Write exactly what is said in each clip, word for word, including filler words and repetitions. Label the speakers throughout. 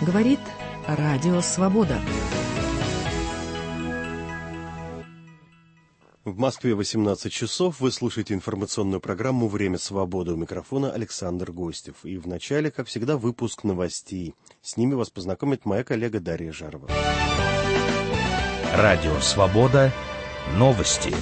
Speaker 1: Говорит Радио Свобода.
Speaker 2: В Москве восемнадцать часов. Вы слушаете информационную программу «Время свободы». У микрофона Александр Гостев. И в начале, как всегда, выпуск новостей. С ними вас познакомит моя коллега Дарья Жарова.
Speaker 3: Радио Свобода. Новости.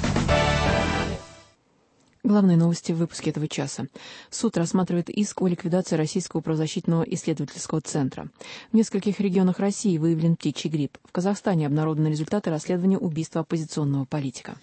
Speaker 1: Главные новости в выпуске этого часа. Суд рассматривает иск о ликвидации Российского правозащитного исследовательского центра. В нескольких регионах России выявлен птичий грипп. В Казахстане обнародованы результаты расследования убийства оппозиционного политика.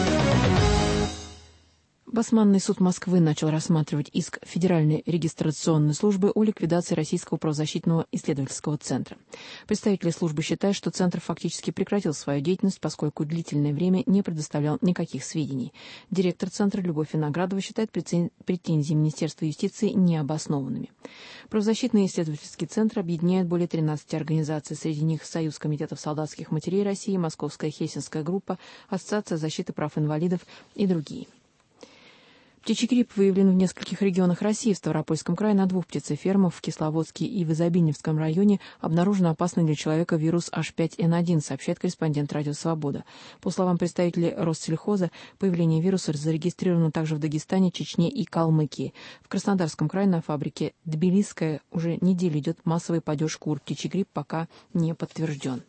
Speaker 1: Басманный суд Москвы начал рассматривать иск Федеральной регистрационной службы о ликвидации Российского правозащитного исследовательского центра. Представители службы считают, что центр фактически прекратил свою деятельность, поскольку длительное время не предоставлял никаких сведений. Директор центра Любовь Виноградова считает претензии Министерства юстиции необоснованными. Правозащитный исследовательский центр объединяет более тринадцати организаций. Среди них Союз комитетов солдатских матерей России, Московская Хельсинская группа, Ассоциация защиты прав инвалидов и другие. Птичий грипп выявлен в нескольких регионах России. В Ставропольском крае на двух птицефермах, в Кисловодске и в Изобильневском районе обнаружен опасный для человека вирус эйч пять эн один, сообщает корреспондент «Радио Свобода». По словам представителей Россельхоза, появление вируса зарегистрировано также в Дагестане, Чечне и Калмыкии. В Краснодарском крае на фабрике «Тбилисская» уже неделю идет массовый падеж кур. Птичий грипп пока не подтвержден.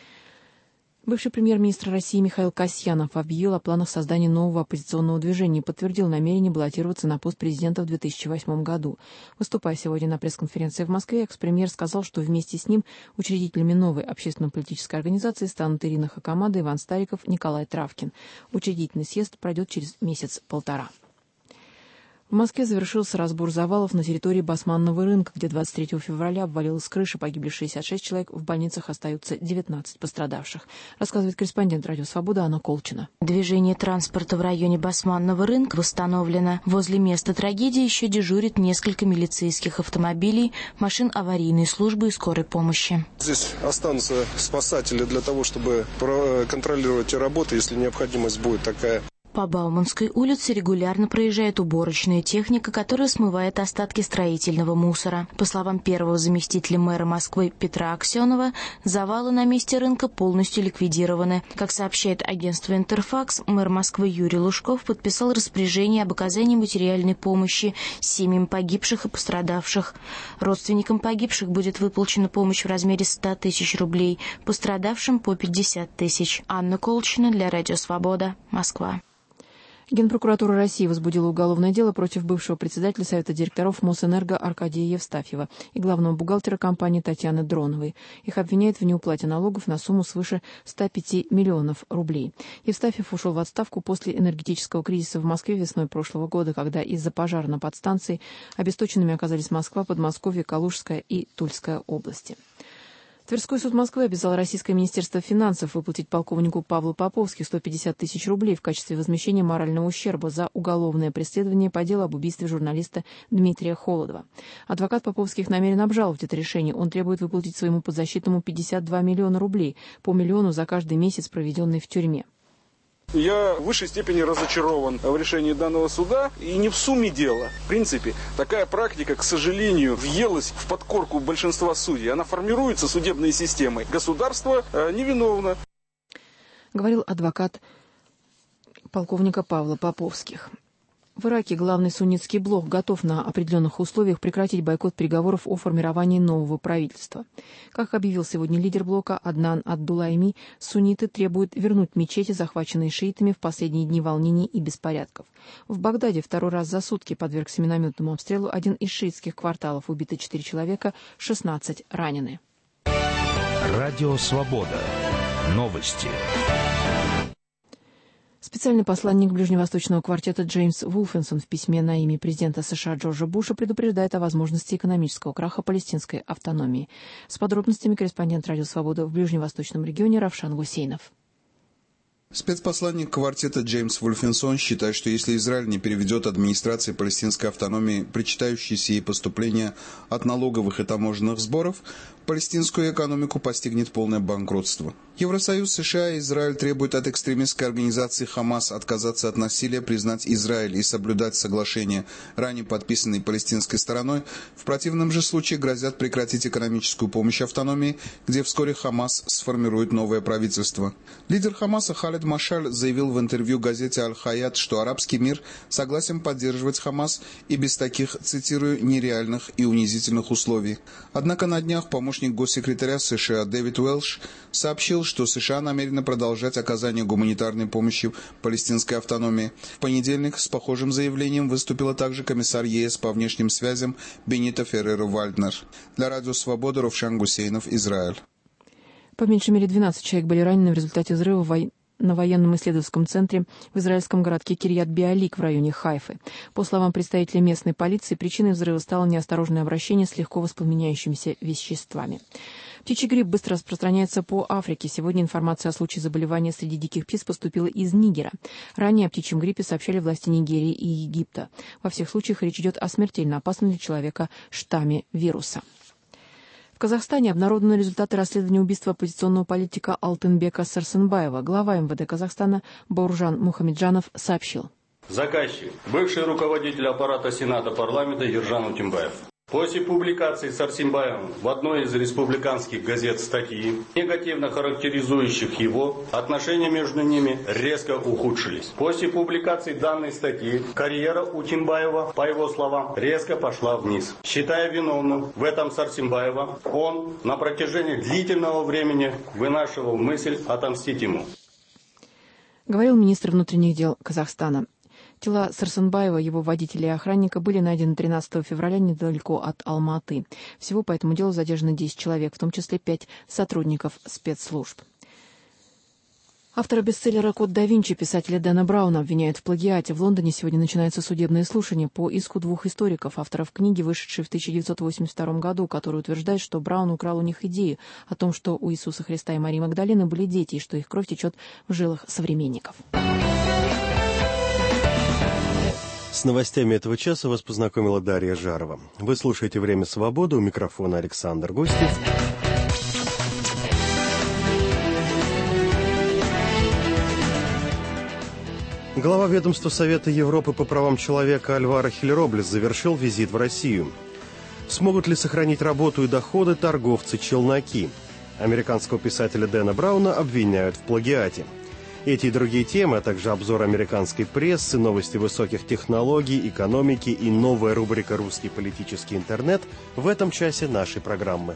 Speaker 1: Бывший премьер-министр России Михаил Касьянов объявил о планах создания нового оппозиционного движения и подтвердил намерение баллотироваться на пост президента в две тысячи восьмом году. Выступая сегодня на пресс-конференции в Москве, экс-премьер сказал, что вместе с ним учредителями новой общественно-политической организации станут Ирина Хакамада, Иван Стариков, Николай Травкин. Учредительный съезд пройдет через месяц-полтора. В Москве завершился разбор завалов на территории Басманного рынка, где двадцать третьего февраля обвалилась крыша, погибли шестьдесят шесть человек, в больницах остаются девятнадцать пострадавших. Рассказывает корреспондент «Радио Свобода» Анна Колчина.
Speaker 4: Движение транспорта в районе Басманного рынка восстановлено. Возле места трагедии еще дежурит несколько милицейских автомобилей, машин аварийной службы и скорой помощи.
Speaker 5: Здесь останутся спасатели для того, чтобы контролировать работы, если необходимость будет такая.
Speaker 4: По Бауманской улице регулярно проезжает уборочная техника, которая смывает остатки строительного мусора. По словам первого заместителя мэра Москвы Петра Аксенова, завалы на месте рынка полностью ликвидированы. Как сообщает агентство «Интерфакс», мэр Москвы Юрий Лужков подписал распоряжение об оказании материальной помощи семьям погибших и пострадавших. Родственникам погибших будет выплачена помощь в размере ста тысяч рублей, пострадавшим по пятьдесят тысяч. Анна Колчина для Радио Свобода, Москва.
Speaker 1: Генпрокуратура России возбудила уголовное дело против бывшего председателя Совета директоров Мосэнерго Аркадия Евстафьева и главного бухгалтера компании Татьяны Дроновой. Их обвиняют в неуплате налогов на сумму свыше ста пяти миллионов рублей. Евстафьев ушел в отставку после энергетического кризиса в Москве весной прошлого года, когда из-за пожара на подстанции обесточенными оказались Москва, Подмосковье, Калужская и Тульская области. Тверской суд Москвы обязал Российское министерство финансов выплатить полковнику Павлу Поповски сто пятьдесят тысяч рублей в качестве возмещения морального ущерба за уголовное преследование по делу об убийстве журналиста Дмитрия Холодова. Адвокат Поповских намерен обжаловать это решение. Он требует выплатить своему подзащитному пятьдесят два миллиона рублей, по миллиону за каждый месяц, проведенный в тюрьме.
Speaker 5: Я в высшей степени разочарован в решении данного суда, и не в сумме дела. В принципе, такая практика, к сожалению, въелась в подкорку большинства судей. Она формируется судебной системой. Государство э, невиновно.
Speaker 1: Говорил адвокат полковника Павла Поповских. В Ираке главный суннитский блок готов на определенных условиях прекратить бойкот переговоров о формировании нового правительства. Как объявил сегодня лидер блока Аднан Абдуллайми, сунниты требуют вернуть мечети, захваченные шиитами в последние дни волнений и беспорядков. В Багдаде второй раз за сутки подвергся минометному обстрелу один из шиитских кварталов. Убиты четыре человека, шестнадцать ранены.
Speaker 3: Радио Свобода. Новости.
Speaker 1: Специальный посланник Ближневосточного квартета Джеймс Вулфенсон в письме на имя президента США Джорджа Буша предупреждает о возможности экономического краха палестинской автономии. С подробностями корреспондент «Радио Свобода» в Ближневосточном регионе Равшан Гусейнов.
Speaker 6: Спецпосланник квартета Джеймс Вульфенсон считает, что если Израиль не переведет администрации палестинской автономии причитающиеся ей поступления от налоговых и таможенных сборов, палестинскую экономику постигнет полное банкротство. Евросоюз, США и Израиль требуют от экстремистской организации «Хамас» отказаться от насилия, признать Израиль и соблюдать соглашения, ранее подписанные палестинской стороной. В противном же случае грозят прекратить экономическую помощь автономии, где вскоре «Хамас» сформирует новое правительство. Лидер «Хамаса» Халед Машаль заявил в интервью газете «Аль-Хаят», что арабский мир согласен поддерживать «Хамас» и без таких, цитирую, «нереальных и унизительных условий». Однако на днях помощник госсекретаря США Дэвид Уэлш сообщил, что США намерены продолжать оказание гуманитарной помощи палестинской автономии. В понедельник с похожим заявлением выступила также комиссар ЕС по внешним связям Бенита Ферреро-Вальднер. Для Радио Свобода Ровшан Гусейнов, Израиль.
Speaker 1: По меньшей мере двенадцать человек были ранены в результате взрыва вой... на военном исследовательском центре в израильском городке Кирьят-Биалик в районе Хайфы. По словам представителя местной полиции, причиной взрыва стало неосторожное обращение с легко воспламеняющимися веществами. Птичий грипп быстро распространяется по Африке. Сегодня информация о случае заболевания среди диких птиц поступила из Нигера. Ранее о птичьем гриппе сообщали власти Нигерии и Египта. Во всех случаях речь идет о смертельно опасном для человека штамме вируса. В Казахстане обнародованы результаты расследования убийства оппозиционного политика Алтынбека Сарсенбаева. Глава эм вэ дэ Казахстана Бауржан Мухамеджанов сообщил.
Speaker 7: Заказчик – бывший руководитель аппарата Сената парламента Ержан Утембаев. После публикации Сарсенбаевым в одной из республиканских газет статьи, негативно характеризующих его, отношения между ними резко ухудшились. После публикации данной статьи карьера Утембаева, по его словам, резко пошла вниз. Считая виновным в этом Сарсенбаева, он на протяжении длительного времени вынашивал мысль отомстить ему.
Speaker 1: Говорил министр внутренних дел Казахстана. Тела Сарсенбаева, его водителя и охранника были найдены тринадцатого февраля недалеко от Алматы. Всего по этому делу задержано десять человек, в том числе пять сотрудников спецслужб. Автора бестселлера «Код да Винчи», писателя Дэна Брауна, обвиняют в плагиате. В Лондоне сегодня начинается судебное слушание по иску двух историков, авторов книги, вышедшей в тысяча девятьсот восемьдесят втором году, который утверждает, что Браун украл у них идею о том, что у Иисуса Христа и Марии Магдалины были дети, и что их кровь течет в жилах современников.
Speaker 2: С новостями этого часа вас познакомила Дарья Жарова. Вы слушаете «Время свободы», у микрофона Александр Гостев. Глава ведомства Совета Европы по правам человека Альваро Хильроблес завершил визит в Россию. Смогут ли сохранить работу и доходы торговцы-челноки? Американского писателя Дэна Брауна обвиняют в плагиате. Эти и другие темы, а также обзор американской прессы, новости высоких технологий, экономики и новая рубрика «Русский политический интернет» в этом часе нашей программы.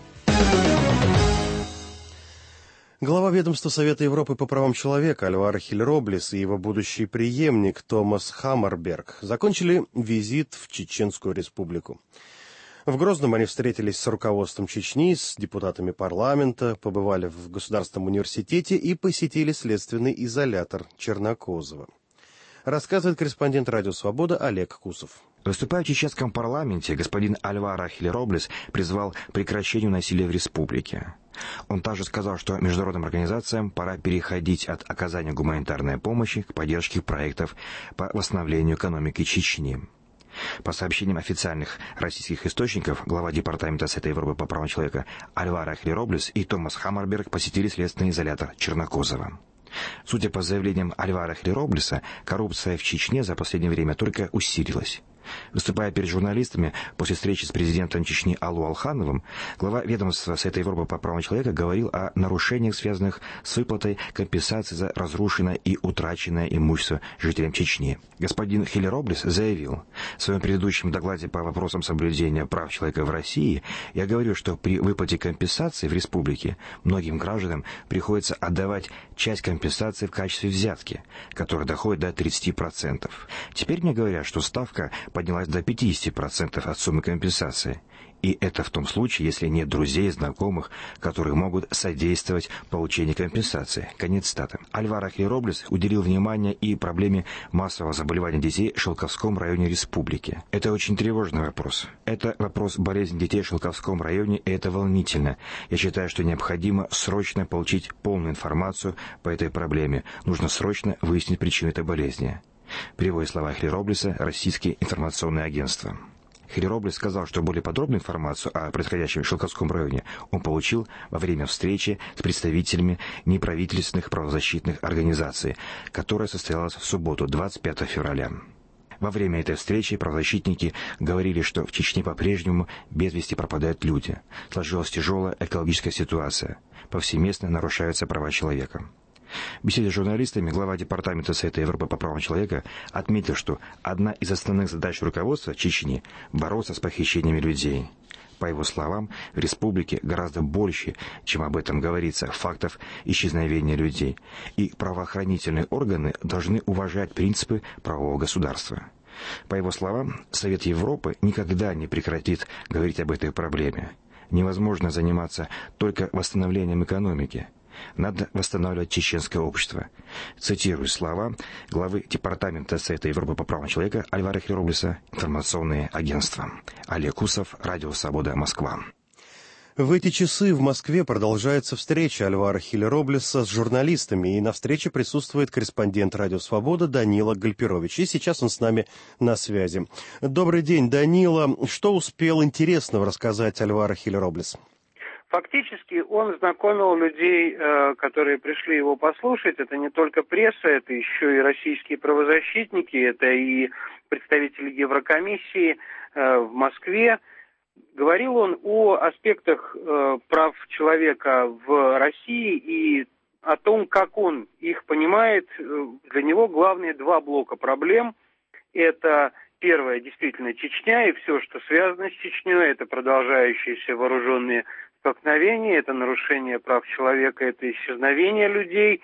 Speaker 2: Глава ведомства Совета Европы по правам человека Альваро Хильроблес и его будущий преемник Томас Хаммарберг закончили визит в Чеченскую республику. В Грозном они встретились с руководством Чечни, с депутатами парламента, побывали в Государственном университете и посетили следственный изолятор Чернокозова. Рассказывает корреспондент Радио Свобода Олег Кусов.
Speaker 3: Выступая в чеченском парламенте, господин Альваро Хильроблес призвал к прекращению насилия в республике. Он также сказал, что международным организациям пора переходить от оказания гуманитарной помощи к поддержке проектов по восстановлению экономики Чечни. По сообщениям официальных российских источников, глава Департамента Совета Европы по правам человека Альваро Хильроблес и Томас Хаммарберг посетили следственный изолятор Чернокозова. Судя по заявлениям Альваро Хильроблеса, коррупция в Чечне за последнее время только усилилась. Выступая перед журналистами после встречи с президентом Чечни Аллу Алхановым, глава ведомства Совета Европы по правам человека говорил о нарушениях, связанных с выплатой компенсации за разрушенное и утраченное имущество жителям Чечни. Господин Хильроблес заявил: в своем предыдущем докладе по вопросам соблюдения прав человека в России я говорю, что при выплате компенсации в республике многим гражданам приходится отдавать часть компенсации в качестве взятки, которая доходит до тридцати процентов. Теперь мне говорят, что ставка поднялась до пятидесяти процентов от суммы компенсации. И это в том случае, если нет друзей и знакомых, которые могут содействовать получению компенсации. Конец цитаты. Альваро Хильроблес уделил внимание и проблеме массового заболевания детей в Шелковском районе республики. Это очень тревожный вопрос. Это вопрос болезни детей в Шелковском районе, и это волнительно. Я считаю, что необходимо срочно получить полную информацию по этой проблеме. Нужно срочно выяснить причину этой болезни. Приводит слова Хильроблеса российские информационные агентства. Хилероблес сказал, что более подробную информацию о происходящем в Шелковском районе он получил во время встречи с представителями неправительственных правозащитных организаций, которая состоялась в субботу, двадцать пятого февраля. Во время этой встречи правозащитники говорили, что в Чечне по-прежнему без вести пропадают люди. Сложилась тяжелая экологическая ситуация. Повсеместно нарушаются права человека. В беседе с журналистами глава Департамента Совета Европы по правам человека отметил, что одна из основных задач руководства Чечни – бороться с похищениями людей. По его словам, в республике гораздо больше, чем об этом говорится, фактов исчезновения людей, и правоохранительные органы должны уважать принципы правового государства. По его словам, Совет Европы никогда не прекратит говорить об этой проблеме. Невозможно заниматься только восстановлением экономики. Надо восстанавливать чеченское общество. Цитирую слова главы Департамента Совета Европы по правам человека Альвара Хилероблеса, информационные агентства. Олег Усов, Радио Свобода, Москва.
Speaker 2: В эти часы в Москве продолжается встреча Альвара Хилероблеса с журналистами, и на встрече присутствует корреспондент Радио Свобода Данила Гальперович. И сейчас он с нами на связи. Добрый день, Данила. Что успел интересного рассказать Альвара Хилероблес?
Speaker 8: Фактически он знакомил людей, которые пришли его послушать. Это не только пресса, это еще и российские правозащитники, это и представители Еврокомиссии в Москве. Говорил он о аспектах прав человека в России и о том, как он их понимает. Для него главные два блока проблем. Это первое, действительно, Чечня и все, что связано с Чечней. Это продолжающиеся вооруженные столкновения, это нарушение прав человека, это исчезновение людей.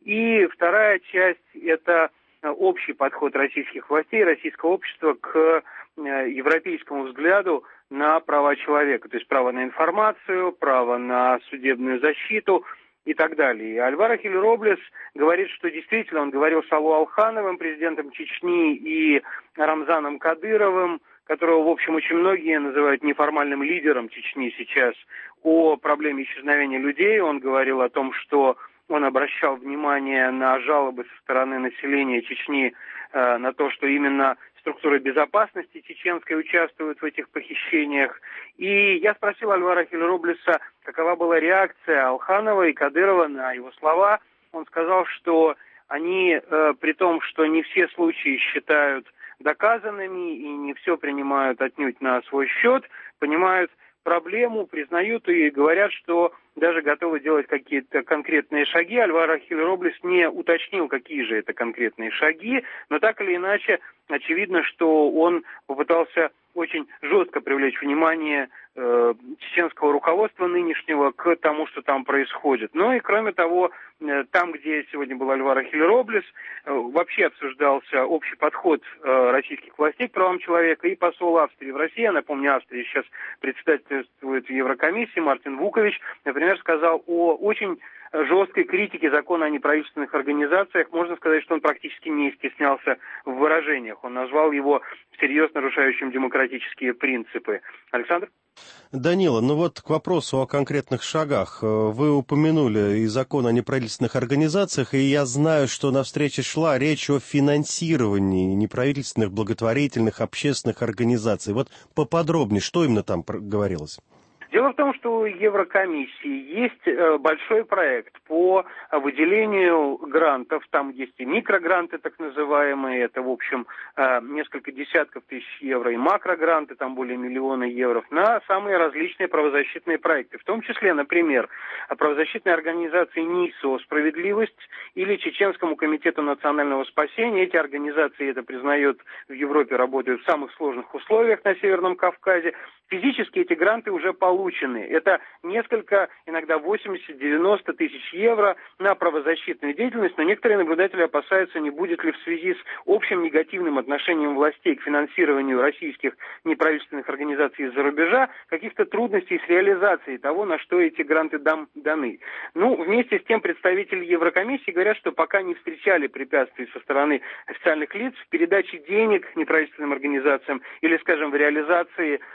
Speaker 8: И вторая часть – это общий подход российских властей, российского общества к европейскому взгляду на права человека, то есть право на информацию, право на судебную защиту и так далее. И Альвара Хилероблес говорит, что действительно он говорил с Аллу Алхановым, президентом Чечни, и Рамзаном Кадыровым, которого, в общем, очень многие называют неформальным лидером Чечни сейчас, о проблеме исчезновения людей. Он говорил о том, что он обращал внимание на жалобы со стороны населения Чечни, э, на то, что именно структуры безопасности чеченской участвуют в этих похищениях. И я спросил Альвара Хилероблеса, какова была реакция Алханова и Кадырова на его слова. Он сказал, что они, э, при том, что не все случаи считают доказанными и не все принимают отнюдь на свой счет, понимают проблему, признают и говорят, что даже готовы делать какие-то конкретные шаги. Альвара Хилероблес не уточнил, какие же это конкретные шаги, но так или иначе очевидно, что он попытался очень жестко привлечь внимание э, чеченского руководства нынешнего к тому, что там происходит. Ну и кроме того, э, там, где сегодня был Альвара Хилероблес, э, вообще обсуждался общий подход э, российских властей к правам человека, и посол Австрии в России, я напомню, Австрия сейчас председательствует в Еврокомиссии, Мартин Вукович, например, сказал о очень жесткой критике закона о неправительственных организациях. Можно сказать, что он практически не стеснялся в выражениях. Он назвал его всерьез нарушающим демократические принципы. Александр?
Speaker 2: Данила, ну вот к вопросу о конкретных шагах. Вы упомянули и закон о неправительственных организациях, и я знаю, что на встрече шла речь о финансировании неправительственных, благотворительных, общественных организаций. Вот поподробнее, что именно там говорилось?
Speaker 8: Дело в том, что у Еврокомиссии есть большой проект по выделению грантов. Там есть и микрогранты, так называемые, это, в общем, несколько десятков тысяч евро, и макрогранты, там более миллиона евро, на самые различные правозащитные проекты. В том числе, например, правозащитной организации НИСО «Справедливость» или Чеченскому комитету национального спасения. Эти организации, это признают, в Европе работают в самых сложных условиях на Северном Кавказе. Физически эти гранты уже получены. Это несколько, иногда восемьдесят-девяносто тысяч евро на правозащитную деятельность, но некоторые наблюдатели опасаются, не будет ли в связи с общим негативным отношением властей к финансированию российских неправительственных организаций из-за рубежа каких-то трудностей с реализацией того, на что эти гранты дам, даны. Ну, вместе с тем представители Еврокомиссии говорят, что пока не встречали препятствий со стороны официальных лиц в передаче денег неправительственным организациям или, скажем, в реализации вот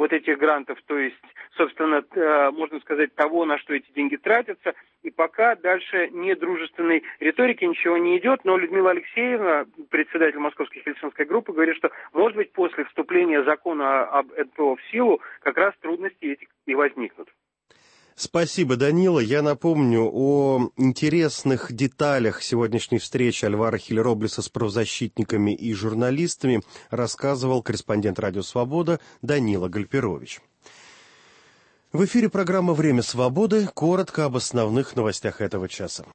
Speaker 8: вот этих грантов, то есть, собственно, можно сказать, того, на что эти деньги тратятся. И пока дальше недружественной риторики ничего не идет, но Людмила Алексеевна, председатель Московской Хельсинской группы, говорит, что, может быть, после вступления закона об НПО в силу как раз трудности эти и возникнут.
Speaker 2: Спасибо, Данила. Я напомню о интересных деталях сегодняшней встречи Альвара Хилероблеса с правозащитниками и журналистами рассказывал корреспондент «Радио Свобода» Данила Гальперович. В эфире программа «Время свободы». Коротко об основных новостях этого часа.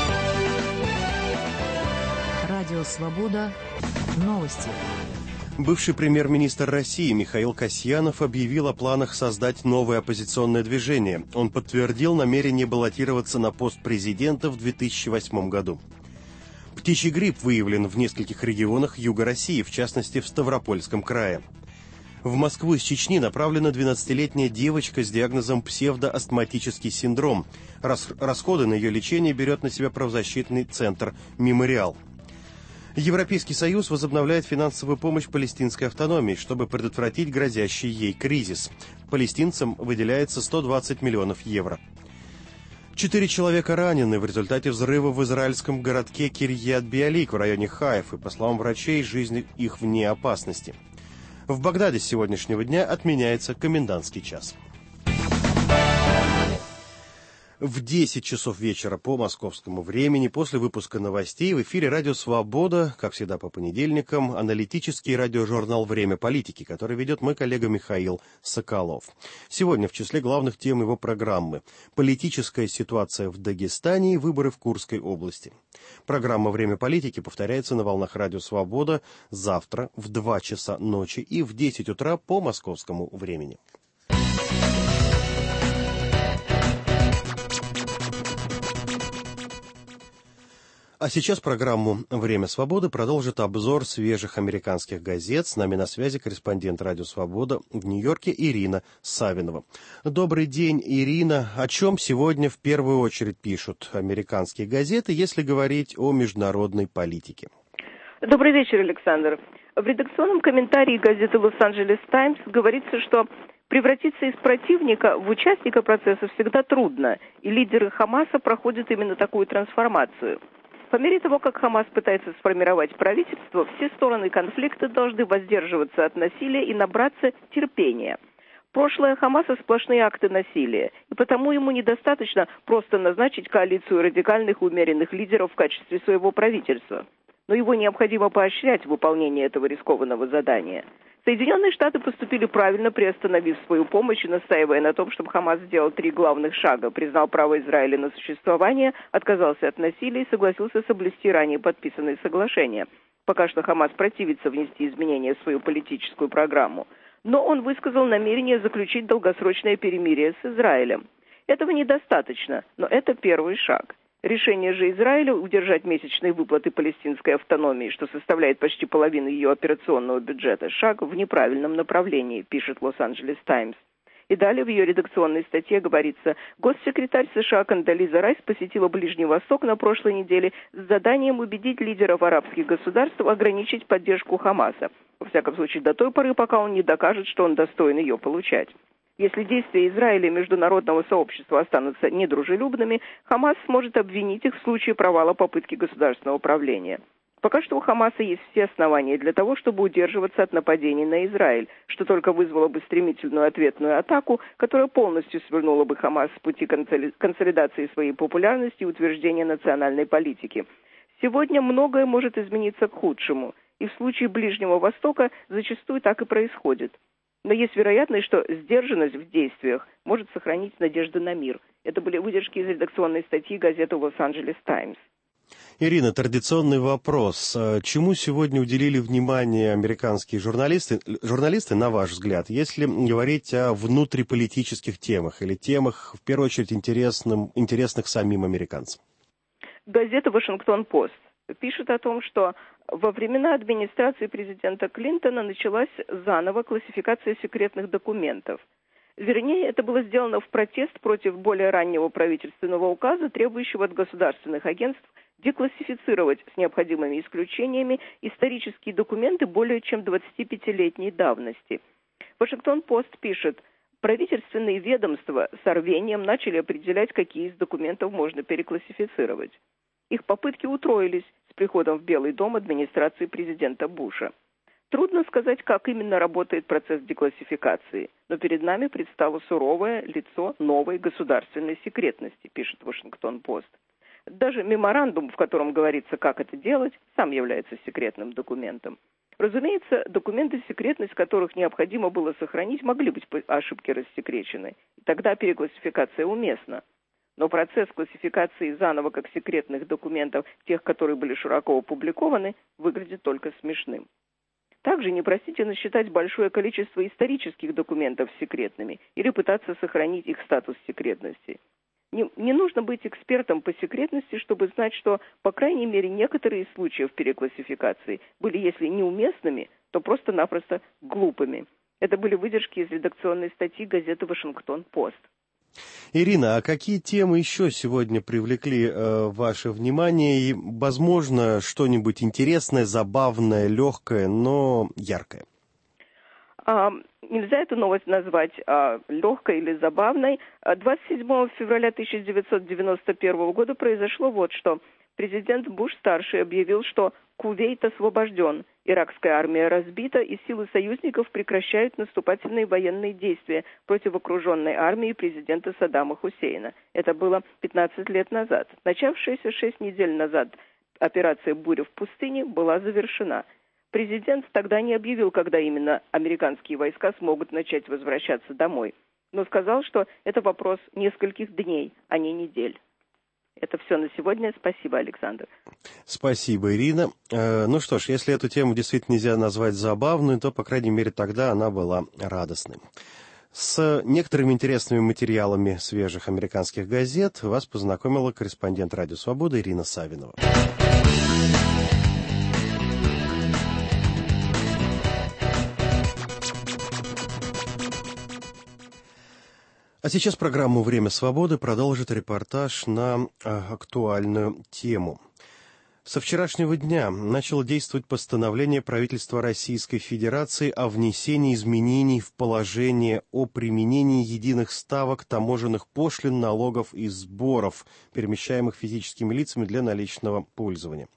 Speaker 1: Радио Свобода. Новости.
Speaker 2: Бывший премьер-министр России Михаил Касьянов объявил о планах создать новое оппозиционное движение. Он подтвердил намерение баллотироваться на пост президента в две тысячи восьмом году. Птичий грипп выявлен в нескольких регионах юга России, в частности в Ставропольском крае. В Москву из Чечни направлена двенадцатилетняя девочка с диагнозом псевдоастматический синдром. Рас- расходы на ее лечение берет на себя правозащитный центр «Мемориал». Европейский Союз возобновляет финансовую помощь палестинской автономии, чтобы предотвратить грозящий ей кризис. Палестинцам выделяется сто двадцать миллионов евро. Четыре человека ранены в результате взрыва в израильском городке Кирьят-Биалик в районе Хайфы. По словам врачей, жизнь их вне опасности. В Багдаде с сегодняшнего дня отменяется комендантский час. В десять часов вечера по московскому времени, после выпуска новостей, в эфире «Радио Свобода», как всегда по понедельникам, аналитический радиожурнал «Время политики», который ведет мой коллега Михаил Соколов. Сегодня в числе главных тем его программы «Политическая ситуация в Дагестане и выборы в Курской области». Программа «Время политики» повторяется на волнах «Радио Свобода» завтра в два часа ночи и в десять утра по московскому времени. А сейчас программу «Время свободы» продолжит обзор свежих американских газет. С нами на связи корреспондент «Радио Свобода» в Нью-Йорке Ирина Савинова. Добрый день, Ирина. О чем сегодня в первую очередь пишут американские газеты, если говорить о международной политике?
Speaker 9: Добрый вечер, Александр. В редакционном комментарии газеты «Лос-Анджелес Таймс» говорится, что превратиться из противника в участника процесса всегда трудно, и лидеры Хамаса проходят именно такую трансформацию. По мере того, как Хамас пытается сформировать правительство, все стороны конфликта должны воздерживаться от насилия и набраться терпения. Прошлое Хамаса сплошные акты насилия, и потому ему недостаточно просто назначить коалицию радикальных умеренных лидеров в качестве своего правительства. Но его необходимо поощрять в выполнении этого рискованного задания. Соединенные Штаты поступили правильно, приостановив свою помощь и настаивая на том, чтобы Хамас сделал три главных шага: признал право Израиля на существование, отказался от насилия и согласился соблюсти ранее подписанные соглашения. Пока что Хамас противится внести изменения в свою политическую программу. Но он высказал намерение заключить долгосрочное перемирие с Израилем. Этого недостаточно, но это первый шаг. Решение же Израиля удержать месячные выплаты палестинской автономии, что составляет почти половину ее операционного бюджета, шаг в неправильном направлении, пишет Лос-Анджелес Таймс. И далее в ее редакционной статье говорится: госсекретарь США Кондолиза Райс посетила Ближний Восток на прошлой неделе с заданием убедить лидеров арабских государств ограничить поддержку Хамаса. Во всяком случае, до той поры, пока он не докажет, что он достоин ее получать. Если действия Израиля и международного сообщества останутся недружелюбными, Хамас сможет обвинить их в случае провала попытки государственного управления. Пока что у Хамаса есть все основания для того, чтобы удерживаться от нападений на Израиль, что только вызвало бы стремительную ответную атаку, которая полностью свернула бы Хамас с пути консолидации своей популярности и утверждения национальной политики. Сегодня многое может измениться к худшему, и в случае Ближнего Востока зачастую так и происходит. Но есть вероятность, что сдержанность в действиях может сохранить надежду на мир. Это были выдержки из редакционной статьи газеты «Лос-Анджелес Таймс».
Speaker 2: Ирина, традиционный вопрос. Чему сегодня уделили внимание американские журналисты, журналисты, на ваш взгляд, если говорить о внутриполитических темах или темах, в первую очередь, интересным, интересных самим американцам?
Speaker 9: Газета «Вашингтон-Пост» пишет о том, что во времена администрации президента Клинтона началась заново классификация секретных документов. Вернее, это было сделано в протест против более раннего правительственного указа, требующего от государственных агентств деклассифицировать с необходимыми исключениями исторические документы более чем двадцатипятилетней давности. Вашингтон-Пост пишет, правительственные ведомства с рвением начали определять, какие из документов можно переклассифицировать. Их попытки утроились с приходом в Белый дом администрации президента Буша. Трудно сказать, как именно работает процесс деклассификации, но перед нами предстало суровое лицо новой государственной секретности, пишет Вашингтон-Пост. Даже меморандум, в котором говорится, как это делать, сам является секретным документом. Разумеется, документы, секретность которых необходимо было сохранить, могли быть по ошибке рассекречены, и тогда переклассификация уместна. Но процесс классификации заново как секретных документов, тех, которые были широко опубликованы, выглядит только смешным. Также непростительно считать большое количество исторических документов секретными или пытаться сохранить их статус секретности. Не, не нужно быть экспертом по секретности, чтобы знать, что, по крайней мере, некоторые из случаев переклассификации были, если не уместными, то просто-напросто глупыми. Это были выдержки из редакционной статьи газеты «Вашингтон-Пост».
Speaker 2: Ирина, а какие темы еще сегодня привлекли э, ваше внимание? И, возможно, что-нибудь интересное, забавное, легкое, но яркое?
Speaker 9: А, нельзя эту новость назвать а, легкой или забавной. двадцать седьмого февраля тысяча девятьсот девяносто первого года произошло вот что. Президент Буш-старший объявил, что Кувейт освобожден, иракская армия разбита, и силы союзников прекращают наступательные военные действия против окруженной армии президента Саддама Хусейна. Это было пятнадцать лет назад. Начавшаяся шесть недель назад операция «Буря в пустыне» была завершена. Президент тогда не объявил, когда именно американские войска смогут начать возвращаться домой, но сказал, что это вопрос нескольких дней, а не недель. Это все на сегодня. Спасибо, Александр.
Speaker 2: Спасибо, Ирина. Э, ну что ж, если эту тему действительно нельзя назвать забавной, то, по крайней мере, тогда она была радостной. С некоторыми интересными материалами свежих американских газет вас познакомила корреспондент «Радио Свобода» Ирина Савинова. А сейчас программу «Время свободы» продолжит репортаж на а, актуальную тему. Со вчерашнего дня начало действовать постановление правительства Российской Федерации о внесении изменений в положение о применении единых ставок таможенных пошлин, налогов и сборов, перемещаемых физическими лицами для наличного пользования.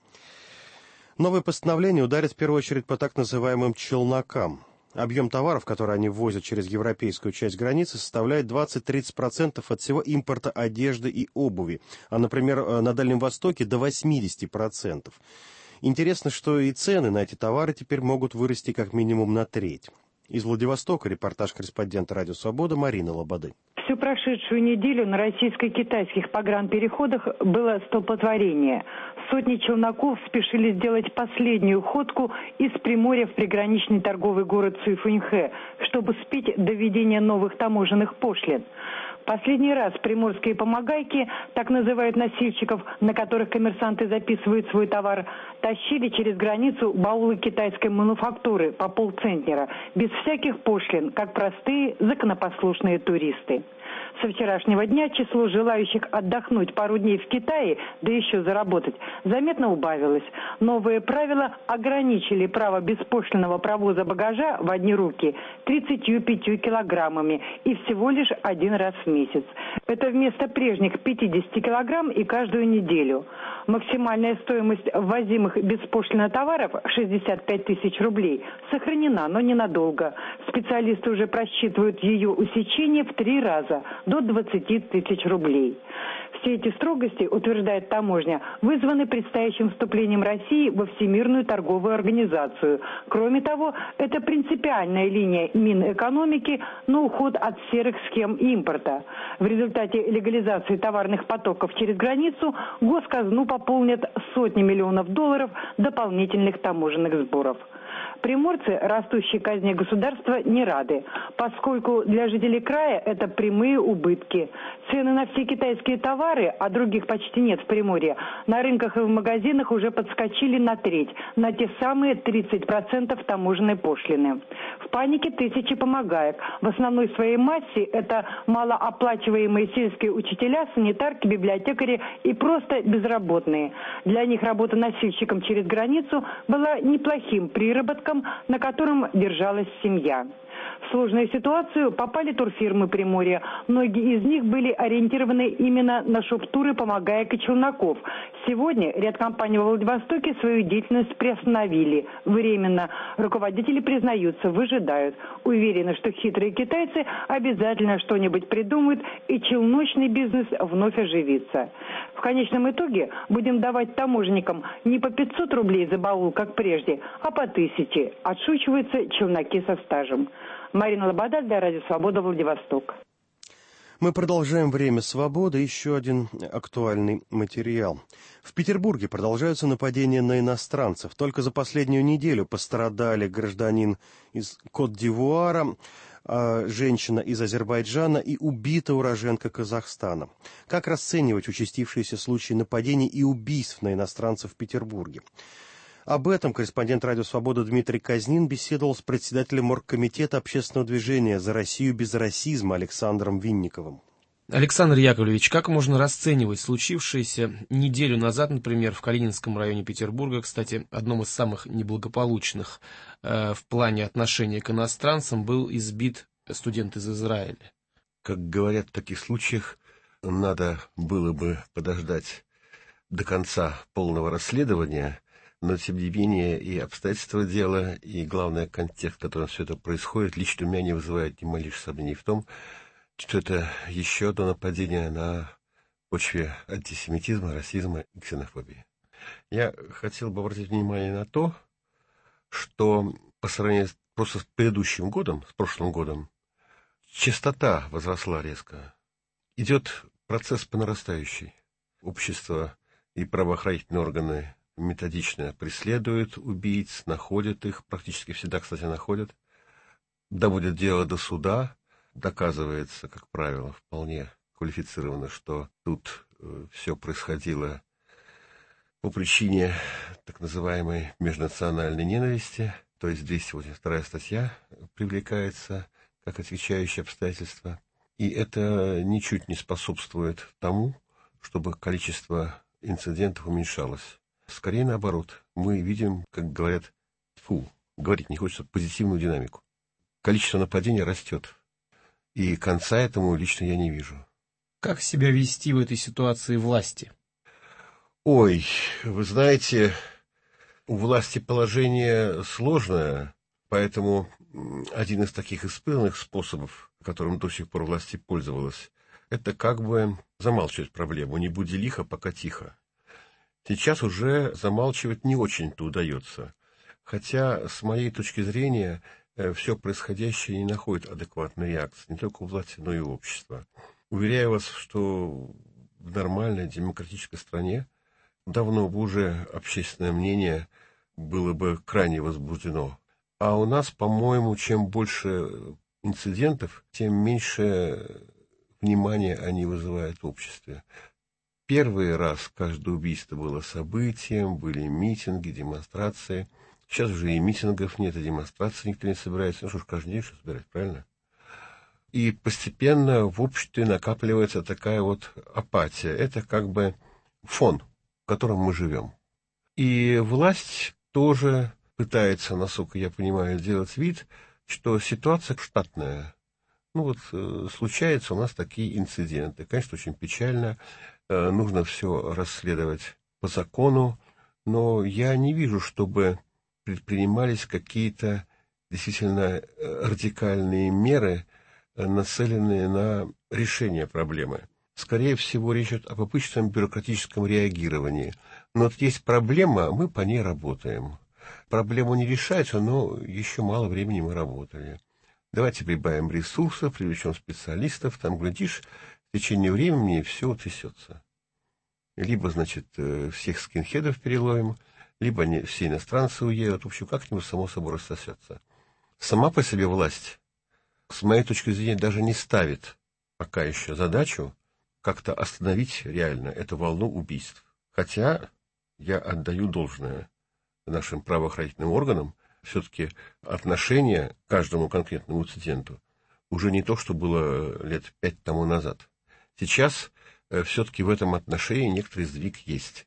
Speaker 2: Новое постановление ударит в первую очередь по так называемым челнокам. Объем товаров, которые они ввозят через европейскую часть границы, составляет двадцать-тридцать процентов от всего импорта одежды и обуви, а, например, на Дальнем Востоке до восемьдесят процентов. Интересно, что и цены на эти товары теперь могут вырасти как минимум на треть. Из Владивостока репортаж корреспондента «Радио Свобода» Марины Лободы.
Speaker 10: Всю прошедшую неделю на российско-китайских погранпереходах было столпотворение. Сотни челноков спешили сделать последнюю ходку из Приморья в приграничный торговый город Цюйфуньхэ, чтобы успеть до введения новых таможенных пошлин. Последний раз приморские помогайки, так называют носильщиков, на которых коммерсанты записывают свой товар, тащили через границу баулы китайской мануфактуры по полцентнера, без всяких пошлин, как простые законопослушные туристы. Со вчерашнего дня число желающих отдохнуть пару дней в Китае, да еще заработать, заметно убавилось. Новые правила ограничили право беспошлинного провоза багажа в одни руки тридцатью пятью килограммами и всего лишь один раз в месяц. Это вместо прежних пятидесяти килограмм и каждую неделю. Максимальная стоимость ввозимых беспошлинно товаров шестьдесят пять тысяч рублей сохранена, но ненадолго. Специалисты уже просчитывают ее усечение в три раза до двадцати тысяч рублей. Все эти строгости, утверждает таможня, вызваны предстоящим вступлением России во Всемирную торговую организацию. Кроме того, это принципиальная линия Минэкономики на уход от серых схем импорта. В результате легализации товарных потоков через границу госказну пополнят сотни миллионов долларов дополнительных таможенных сборов. Приморцы растущей казне государства не рады, поскольку для жителей края это прямые убытки. Цены на все китайские товары, а других почти нет в Приморье, на рынках и в магазинах уже подскочили на треть, на те самые тридцать процентов таможенной пошлины. В панике тысячи помогаек. В основной своей массе это малооплачиваемые сельские учителя, санитарки, библиотекари и просто безработные. Для них работа носильщиком через границу была неплохим приработком, на котором держалась семья. В сложную ситуацию попали турфирмы Приморья. Многие из них были ориентированы именно на шоп-туры, помогая Челноков. Сегодня ряд компаний во Владивостоке свою деятельность приостановили. Временно. Руководители признаются, выжидают. Уверены, что хитрые китайцы обязательно что-нибудь придумают, и челночный бизнес вновь оживится. В конечном итоге будем давать таможенникам не по пятьсот рублей за баул, как прежде, а по тысяче. Отшучиваются челноки со стажем. Марина Лобода для Радио Свобода, Владивосток.
Speaker 2: Мы продолжаем «Время свободы». Еще один актуальный материал. В Петербурге продолжаются нападения на иностранцев. Только за последнюю неделю пострадали гражданин из Кот-д'Ивуара, женщина из Азербайджана и убита уроженка Казахстана. Как расценивать участившиеся случаи нападений и убийств на иностранцев в Петербурге? Об этом корреспондент «Радио Свобода» Дмитрий Казнин беседовал с председателем оргкомитета общественного движения «За Россию без расизма» Александром Винниковым.
Speaker 11: Александр Яковлевич, как можно расценивать случившееся неделю назад, например, в Калининском районе Петербурга, кстати, одном из самых неблагополучных э, в плане отношения к иностранцам, был избит студент из Израиля?
Speaker 12: Как говорят в таких случаях, надо было бы подождать до конца полного расследования, но, тем не менее, и обстоятельства дела, и, главное, контекст, в котором все это происходит, лично у меня не вызывает ни малейших сомнений в том, что это еще одно нападение на почве антисемитизма, расизма и ксенофобии. Я хотел бы обратить внимание на то, что по сравнению просто с предыдущим годом, с прошлым годом, частота возросла резко. Идет процесс по нарастающей. Общество и правоохранительные органы методично преследуют убийц, находят их, практически всегда, кстати, находят, доводят дело до суда, доказывается, как правило, вполне квалифицированно, что тут э, все происходило по причине так называемой межнациональной ненависти, то есть двести восемьдесят вторая статья привлекается как отягчающее обстоятельство, и это ничуть не способствует тому, чтобы количество инцидентов уменьшалось. Скорее наоборот, мы видим, как говорят, фу, говорить не хочется, позитивную динамику. Количество нападений растет, и конца этому лично я не вижу.
Speaker 11: Как себя вести в этой ситуации власти?
Speaker 12: Ой, вы знаете, у власти положение сложное, поэтому один из таких испытанных способов, которым до сих пор власти пользовалась, это как бы замалчивать проблему, не буди лихо, пока тихо. Сейчас уже замалчивать не очень-то удается, хотя, с моей точки зрения, все происходящее не находит адекватной реакции, не только у власти, но и у общества. Уверяю вас, что в нормальной демократической стране давно бы уже общественное мнение было бы крайне возбуждено. А у нас, по-моему, чем больше инцидентов, тем меньше внимания они вызывают в обществе. Первый раз каждое убийство было событием, были митинги, демонстрации. Сейчас уже и митингов нет, и демонстраций никто не собирается. Ну что ж, каждый день что собирать, правильно? И постепенно в обществе накапливается такая вот апатия. Это как бы фон, в котором мы живем. И власть тоже пытается, насколько я понимаю, сделать вид, что ситуация штатная. Ну вот э, случаются у нас такие инциденты. Конечно, очень печально. Э, нужно все расследовать по закону. Но я не вижу, чтобы предпринимались какие-то действительно радикальные меры, нацеленные на решение проблемы. Скорее всего, речь идет об обычном бюрократическом реагировании. Но вот есть проблема, мы по ней работаем. Проблема не решается, но еще мало времени мы работали. Давайте прибавим ресурсов, привлечем специалистов, там, глядишь, в течение времени все утрясется. Либо, значит, всех скинхедов переловим, либо они, все иностранцы уедут, в общем, как-нибудь само собой рассосется. Сама по себе власть, с моей точки зрения, даже не ставит пока еще задачу как-то остановить реально эту волну убийств. Хотя я отдаю должное нашим правоохранительным органам, все-таки отношение к каждому конкретному инциденту уже не то, что было лет пять тому назад. Сейчас э, все-таки в этом отношении некоторый сдвиг есть.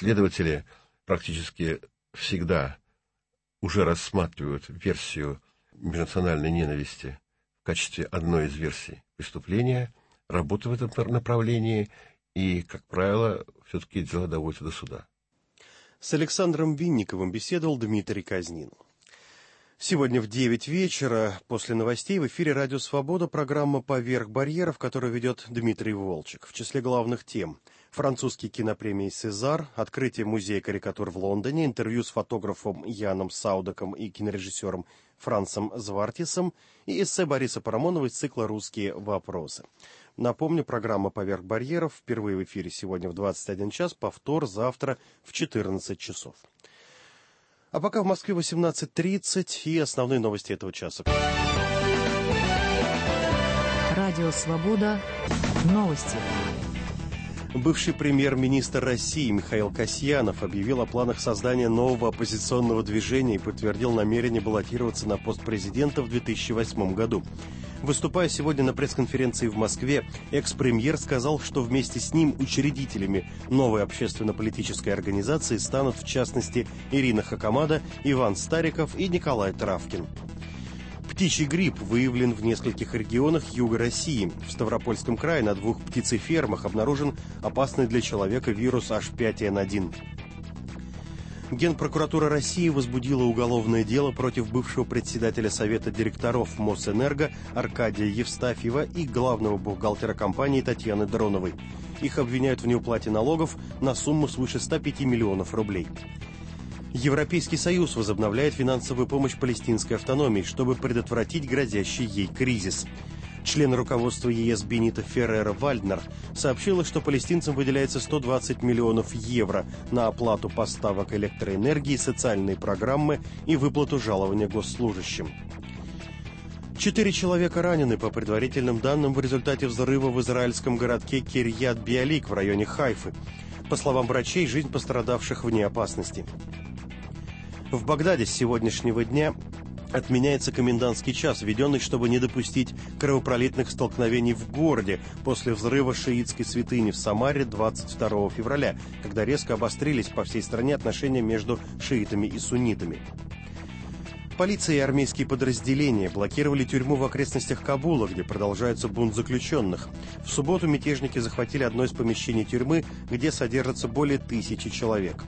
Speaker 12: Следователи практически всегда уже рассматривают версию межнациональной ненависти в качестве одной из версий преступления, работа в этом направлении, и, как правило, все-таки дела доводятся до суда.
Speaker 2: С Александром Винниковым беседовал Дмитрий Казнин. Сегодня в девять вечера после новостей в эфире «Радио Свобода» программа «Поверх барьеров», которую ведет Дмитрий Волчек. В числе главных тем: французские кинопремии «Сезар», открытие музея карикатур в Лондоне, интервью с фотографом Яном Саудаком и кинорежиссером Францем Звартисом и эссе Бориса Парамонова из цикла «Русские вопросы». Напомню, программа «Поверх барьеров» впервые в эфире сегодня в двадцать один час, повтор завтра в четырнадцать часов. А пока в Москве восемнадцать тридцать и основные новости этого часа.
Speaker 1: Радио «Свобода». Новости.
Speaker 2: Бывший премьер-министр России Михаил Касьянов объявил о планах создания нового оппозиционного движения и подтвердил намерение баллотироваться на пост президента в две тысячи восьмом году. Выступая сегодня на пресс-конференции в Москве, экс-премьер сказал, что вместе с ним учредителями новой общественно-политической организации станут, в частности, Ирина Хакамада, Иван Стариков и Николай Травкин. Птичий грипп выявлен в нескольких регионах юга России. В Ставропольском крае на двух птицефермах обнаружен опасный для человека вирус эйч пять эн один. Генпрокуратура России возбудила уголовное дело против бывшего председателя Совета директоров Мосэнерго Аркадия Евстафьева и главного бухгалтера компании Татьяны Дроновой. Их обвиняют в неуплате налогов на сумму свыше ста пяти миллионов рублей. Европейский Союз возобновляет финансовую помощь палестинской автономии, чтобы предотвратить грозящий ей кризис. Член руководства ЕС Бенита Феррера-Вальднер сообщила, что палестинцам выделяется сто двадцать миллионов евро на оплату поставок электроэнергии, социальные программы и выплату жалования госслужащим. Четыре человека ранены, по предварительным данным, в результате взрыва в израильском городке Кирьят-Биалик в районе Хайфы. По словам врачей, жизнь пострадавших вне опасности. В Багдаде с сегодняшнего дня отменяется комендантский час, введенный, чтобы не допустить кровопролитных столкновений в городе после взрыва шиитской святыни в Самаре двадцать второго февраля, когда резко обострились по всей стране отношения между шиитами и суннитами. Полиция и армейские подразделения блокировали тюрьму в окрестностях Кабула, где продолжается бунт заключенных. В субботу мятежники захватили одно из помещений тюрьмы, где содержится более тысячи человек.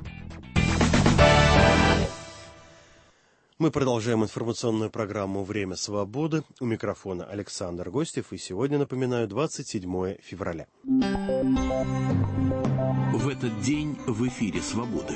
Speaker 2: Мы продолжаем информационную программу «Время свободы». У микрофона Александр Гостев. И сегодня, напоминаю, двадцать седьмое февраля.
Speaker 13: В этот день в эфире «Свободы».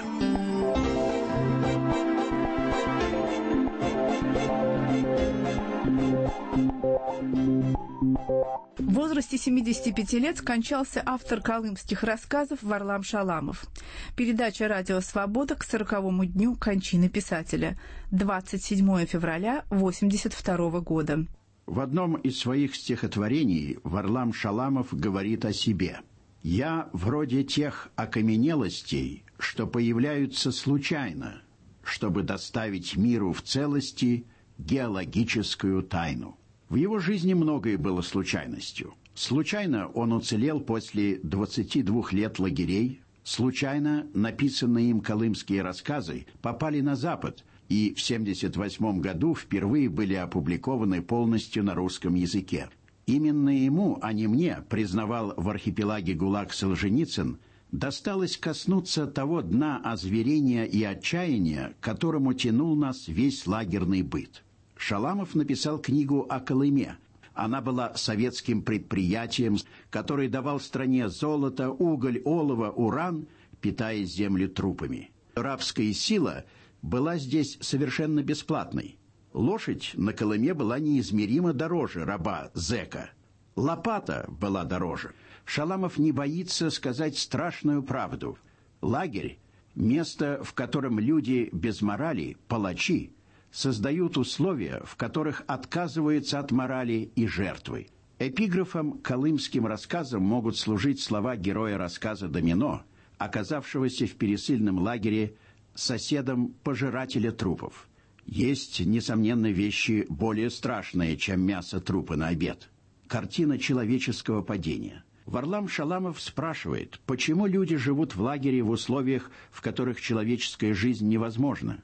Speaker 14: В возрасте семидесяти пяти лет скончался автор колымских рассказов Варлам Шаламов. Передача «Радио Свобода» к сороковому дню кончины писателя. двадцать седьмое февраля восемьдесят второго года.
Speaker 15: В одном из своих стихотворений Варлам Шаламов говорит о себе. «Я вроде тех окаменелостей, что появляются случайно, чтобы доставить миру в целости геологическую тайну». В его жизни многое было случайностью. Случайно он уцелел после двадцати двух лет лагерей, случайно написанные им колымские рассказы попали на Запад и в семьдесят восьмом году впервые были опубликованы полностью на русском языке. Именно ему, а не мне, признавал в архипелаге ГУЛАГ Солженицын, досталось коснуться того дна озверения и отчаяния, к которому тянул нас весь лагерный быт. Шаламов написал книгу о Колыме. Она была советским предприятием, который давал стране золото, уголь, олово, уран, питая землю трупами. Рабская сила была здесь совершенно бесплатной. Лошадь на Колыме была неизмеримо дороже раба зэка. Лопата была дороже. Шаламов не боится сказать страшную правду. Лагерь – место, в котором люди без морали, палачи, создают условия, в которых отказываются от морали и жертвы. Эпиграфом к колымским рассказам могут служить слова героя рассказа «Домино», оказавшегося в пересыльном лагере соседом пожирателя трупов. Есть, несомненно, вещи более страшные, чем мясо трупа на обед. Картина человеческого падения. Варлам Шаламов спрашивает, почему люди живут в лагере в условиях, в которых человеческая жизнь невозможна?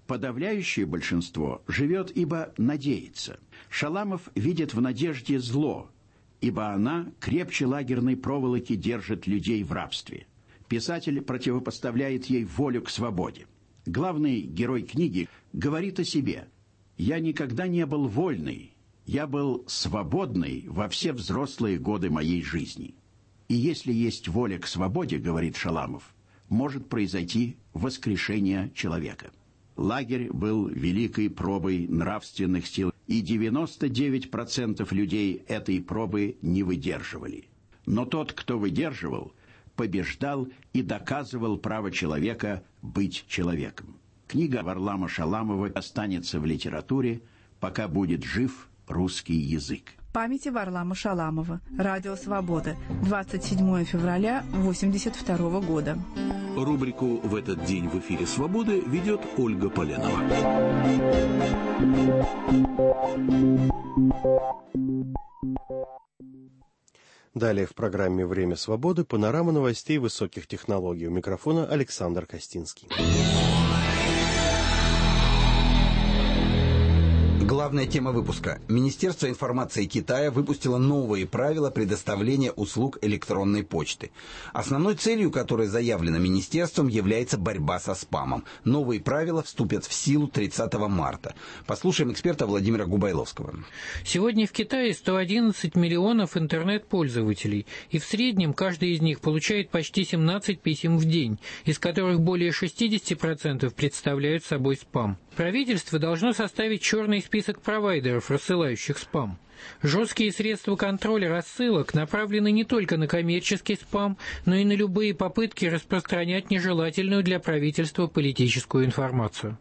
Speaker 15: Подавляющее большинство живет, ибо надеется. Шаламов видит в надежде зло, ибо она крепче лагерной проволоки держит людей в рабстве. Писатель противопоставляет ей волю к свободе. Главный герой книги говорит о себе: «Я никогда не был вольный, я был свободный во все взрослые годы моей жизни». И если есть воля к свободе, говорит Шаламов, может произойти воскрешение человека. Лагерь был великой пробой нравственных сил, и девяносто девять процентов людей этой пробы не выдерживали. Но тот, кто выдерживал, побеждал и доказывал право человека быть человеком. Книга Варлама Шаламова останется в литературе, пока будет жив русский язык.
Speaker 14: Памяти Варлама Шаламова. Радио «Свобода». двадцать седьмое февраля восемьдесят второго года.
Speaker 13: Рубрику «В этот день в эфире «Свободы» ведет Ольга Поленова.
Speaker 2: Далее в программе «Время свободы» панорама новостей высоких технологий. У микрофона Александр Костинский.
Speaker 16: Главная тема выпуска. Министерство информации Китая выпустило новые правила предоставления услуг электронной почты. Основной целью, которая заявлена министерством, является борьба со спамом. Новые правила вступят в силу тридцатого марта. Послушаем эксперта Владимира Губайловского.
Speaker 17: Сегодня в Китае сто одиннадцать миллионов интернет-пользователей, и в среднем каждый из них получает почти семнадцать писем в день, из которых более шестьдесят процентов представляют собой спам. Правительство должно составить черный список провайдеров, рассылающих спам. Жесткие средства контроля рассылок направлены не только на коммерческий спам, но и на любые попытки распространять нежелательную для правительства политическую информацию.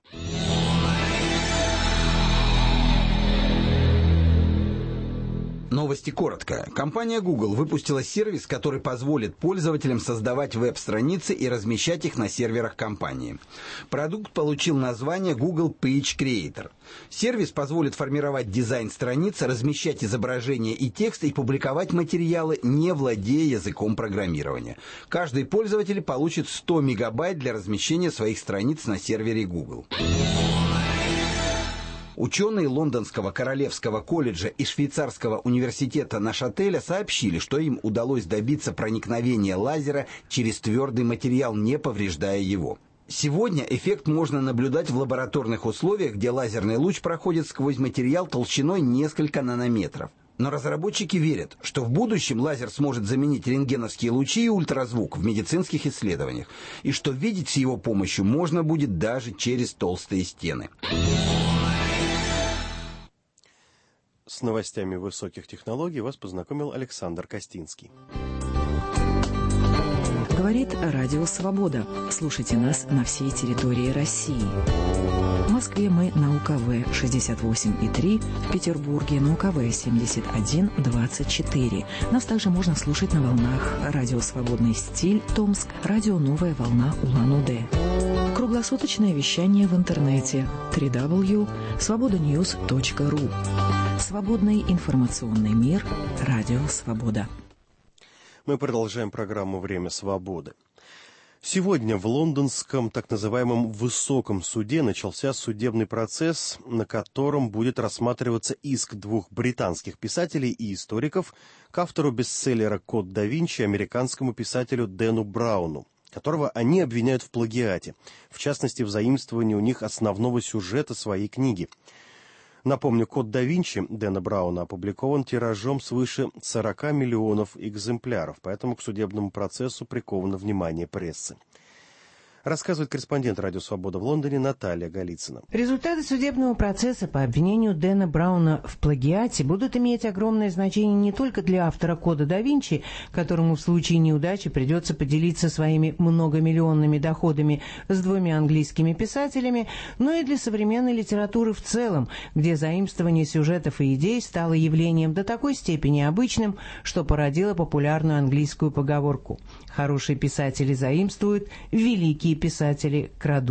Speaker 16: Новости коротко. Компания Google выпустила сервис, который позволит пользователям создавать веб-страницы и размещать их на серверах компании. Продукт получил название Google Page Creator. Сервис позволит формировать дизайн страниц, размещать изображения и текст и публиковать материалы, не владея языком программирования. Каждый пользователь получит сто мегабайт для размещения своих страниц на сервере Google. Ученые Лондонского Королевского колледжа и швейцарского университета Нашателя сообщили, что им удалось добиться проникновения лазера через твердый материал, не повреждая его. Сегодня эффект можно наблюдать в лабораторных условиях, где лазерный луч проходит сквозь материал толщиной несколько нанометров. Но разработчики верят, что в будущем лазер сможет заменить рентгеновские лучи и ультразвук в медицинских исследованиях, и что видеть с его помощью можно будет даже через толстые стены.
Speaker 2: С новостями высоких технологий вас познакомил Александр Костинский.
Speaker 1: Говорит Радио Свобода. Слушайте нас на всей территории России. В Москве мы на У К В шестьдесят восемь и три, в Петербурге на У К В семьдесят один двадцать четыре. Нас также можно слушать на волнах Радио Свободный стиль Томск, Радио Новая волна Улан-Удэ. Круглосуточное вещание в интернете дабл ю дабл ю дабл ю точка свобода ньюс точка ру. Свободный информационный мир. Радио Свобода.
Speaker 2: Мы продолжаем программу «Время свободы». Сегодня в лондонском так называемом высоком суде начался судебный процесс, на котором будет рассматриваться иск двух британских писателей и историков к автору бестселлера «Код да Винчи», американскому писателю Дэну Брауну, которого они обвиняют в плагиате, в частности, в заимствовании у них основного сюжета своей книги. Напомню, «Код да Винчи» Дэна Брауна опубликован тиражом свыше сорока миллионов экземпляров, поэтому к судебному процессу приковано внимание прессы. Рассказывает корреспондент «Радио Свобода» в Лондоне Наталья Голицына.
Speaker 18: Результаты судебного процесса по обвинению Дэна Брауна в плагиате будут иметь огромное значение не только для автора «Кода да Винчи», которому в случае неудачи придется поделиться своими многомиллионными доходами с двумя английскими писателями, но и для современной литературы в целом, где заимствование сюжетов и идей стало явлением до такой степени обычным, что породило популярную английскую поговорку: «Хорошие писатели заимствуют, великие писатели крадут».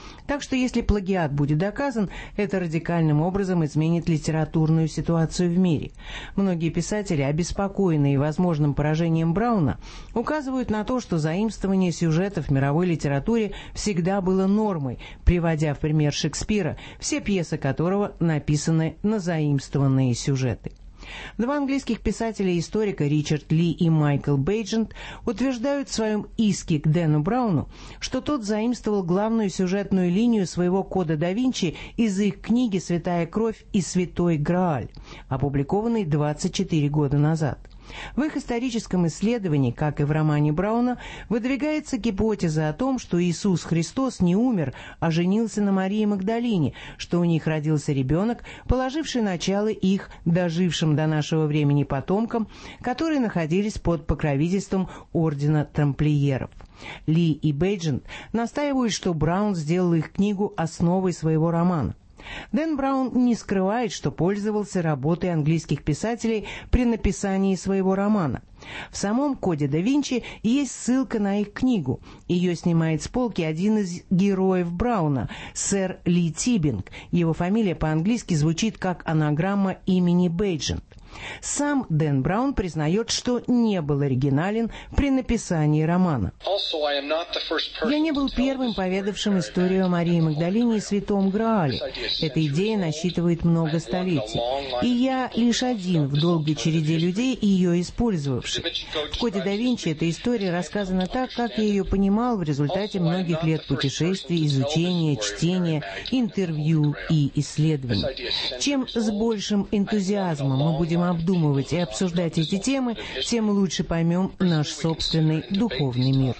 Speaker 18: Так что если плагиат будет доказан, это радикальным образом изменит литературную ситуацию в мире. Многие писатели, обеспокоенные возможным поражением Брауна, указывают на то, что заимствование сюжетов в мировой литературе всегда было нормой, приводя в пример Шекспира, все пьесы которого написаны на заимствованные сюжеты. Два английских писателя и историка Ричард Ли и Майкл Бейджент утверждают в своем иске к Дэну Брауну, что тот заимствовал главную сюжетную линию своего «Кода да Винчи» из их книги «Святая кровь» и «Святой Грааль», опубликованной двадцать четыре года назад. В их историческом исследовании, как и в романе Брауна, выдвигается гипотеза о том, что Иисус Христос не умер, а женился на Марии Магдалине, что у них родился ребенок, положивший начало их дожившим до нашего времени потомкам, которые находились под покровительством ордена тамплиеров. Ли и Бейджент настаивают, что Браун сделал их книгу основой своего романа. Дэн Браун не скрывает, что пользовался работой английских писателей при написании своего романа. В самом «Коде да Винчи» есть ссылка на их книгу. Ее снимает с полки один из героев Брауна, сэр Ли Тибинг. Его фамилия по-английски звучит как анаграмма имени Бейджент. Сам Дэн Браун признает, что не был оригинален при написании романа. «Я не был первым поведавшим историю о Марии Магдалине и Святом Граале. Эта идея насчитывает много столетий. И я лишь один в долгой череде людей, ее использовавших. В «Коде да Винчи» эта история рассказана так, как я ее понимал в результате многих лет путешествий, изучения, чтения, интервью и исследований. Чем с большим энтузиазмом мы будем обдумывать и обсуждать эти темы, тем лучше поймем наш собственный духовный мир.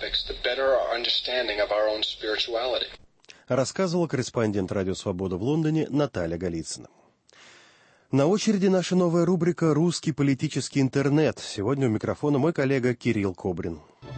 Speaker 2: Рассказывала корреспондент «Радио Свобода» в Лондоне Наталья Голицына. На очереди наша новая рубрика «Русский политический интернет». Сегодня у микрофона мой коллега Кирилл Кобрин.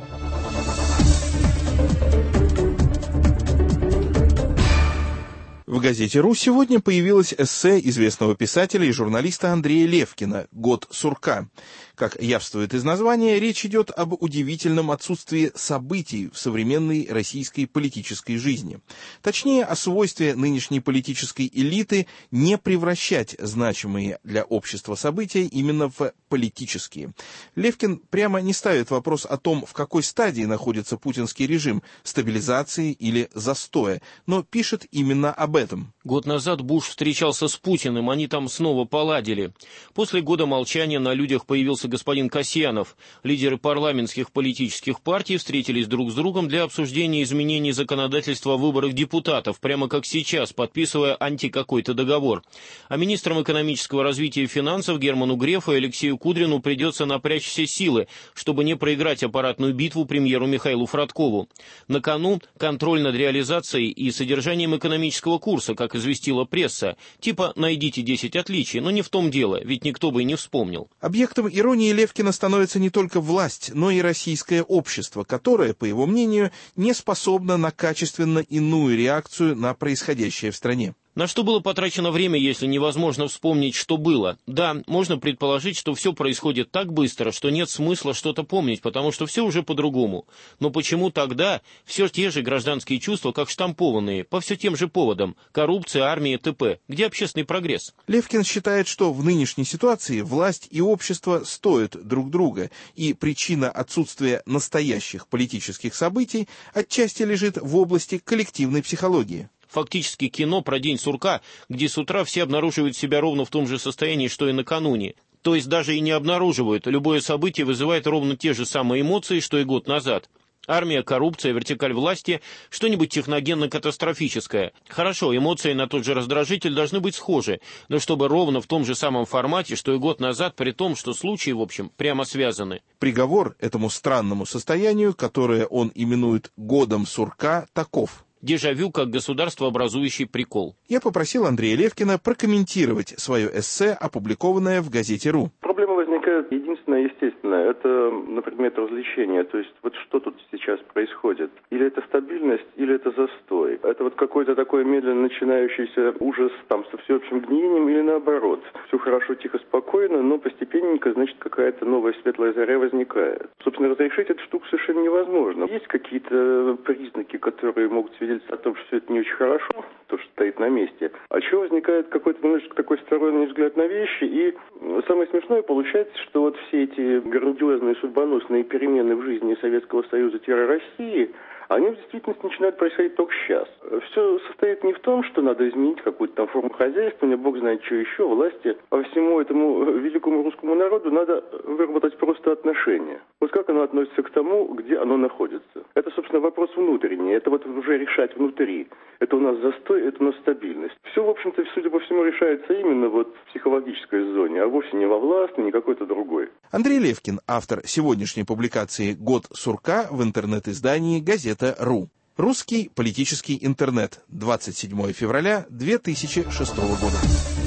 Speaker 19: В газете «Ру» сегодня появилось эссе известного писателя и журналиста Андрея Левкина «Год сурка». Как явствует из названия, речь идет об удивительном отсутствии событий в современной российской политической жизни. Точнее, о свойстве нынешней политической элиты не превращать значимые для общества события именно в политические. Левкин прямо не ставит вопрос о том, в какой стадии находится путинский режим – стабилизации или застоя, но пишет именно об этом.
Speaker 20: Год назад Буш встречался с Путиным, они там снова поладили. После года молчания на людях появился господин Касьянов. Лидеры парламентских политических партий встретились друг с другом для обсуждения изменений законодательства о выборах депутатов, прямо как сейчас, подписывая анти-какой-то договор. А министрам экономического развития и финансов Герману Грефу и Алексею Кудрину придется напрячь все силы, чтобы не проиграть аппаратную битву премьеру Михаилу Фродкову. На кону контроль над реализацией и содержанием экономического курса, как известила пресса. Типа «найдите десять отличий», но не в том дело, ведь никто бы и не вспомнил.
Speaker 19: Объектом иронии Левкина становится не только власть, но и российское общество, которое, по его мнению, не способно на качественно иную реакцию на происходящее в стране.
Speaker 20: На что было потрачено время, если невозможно вспомнить, что было? Да, можно предположить, что все происходит так быстро, что нет смысла что-то помнить, потому что все уже по-другому. Но почему тогда все те же гражданские чувства, как штампованные, по все тем же поводам – коррупция, армия, т.п.? Где общественный прогресс?
Speaker 19: Левкин считает, что в нынешней ситуации власть и общество стоят друг друга, и причина отсутствия настоящих политических событий отчасти лежит в области коллективной психологии.
Speaker 20: Фактически кино про день сурка, где с утра все обнаруживают себя ровно в том же состоянии, что и накануне. То есть даже и не обнаруживают, любое событие вызывает ровно те же самые эмоции, что и год назад. Армия, коррупция, вертикаль власти, что-нибудь техногенно-катастрофическое. Хорошо, эмоции на тот же раздражитель должны быть схожи, но чтобы ровно в том же самом формате, что и год назад, при том, что случаи, в общем, прямо связаны.
Speaker 19: Приговор этому странному состоянию, которое он именует «годом сурка», таков.
Speaker 20: Дежавю как государствообразующий прикол.
Speaker 19: Я попросил Андрея Левкина прокомментировать свое эссе, опубликованное в газете «Ру».
Speaker 21: Проблема возникает единственная, естественная, это на предмет развлечения. То есть вот что тут сейчас сейчас происходит? Или это стабильность, или это застой? Это вот какой-то такой медленно начинающийся ужас там со всеобщим гниением, или наоборот? Все хорошо, тихо, спокойно, но постепенненько, значит, какая-то новая светлая заря возникает. Собственно, разрешить эту штуку совершенно невозможно. Есть какие-то признаки, которые могут свидетельствовать о том, что все это не очень хорошо, то, что стоит на месте. А чего возникает какой-то немножечко такой сторонний взгляд на вещи, и самое смешное получается, что вот все эти грандиозные судьбоносные перемены в жизни Советского Союза-России, они в действительности начинают происходить только сейчас. Все состоит не в том, что надо изменить какую-то там форму хозяйства, не бог знает что еще, власти, а всему этому великому русскому народу надо выработать просто отношение. Вот как оно относится к тому, где оно находится. Это, собственно, вопрос внутренний, это вот уже решать внутри. Это у нас застой, это у нас стабильность. Все, в общем-то, судя по всему, решается именно вот в психологической зоне, а вовсе не во властной, не какой-то другой.
Speaker 19: Андрей Левкин, автор сегодняшней публикации «Год сурка» в интернет-издании «Газета.ру». Русский политический интернет. двадцать седьмое февраля две тысячи шестого года.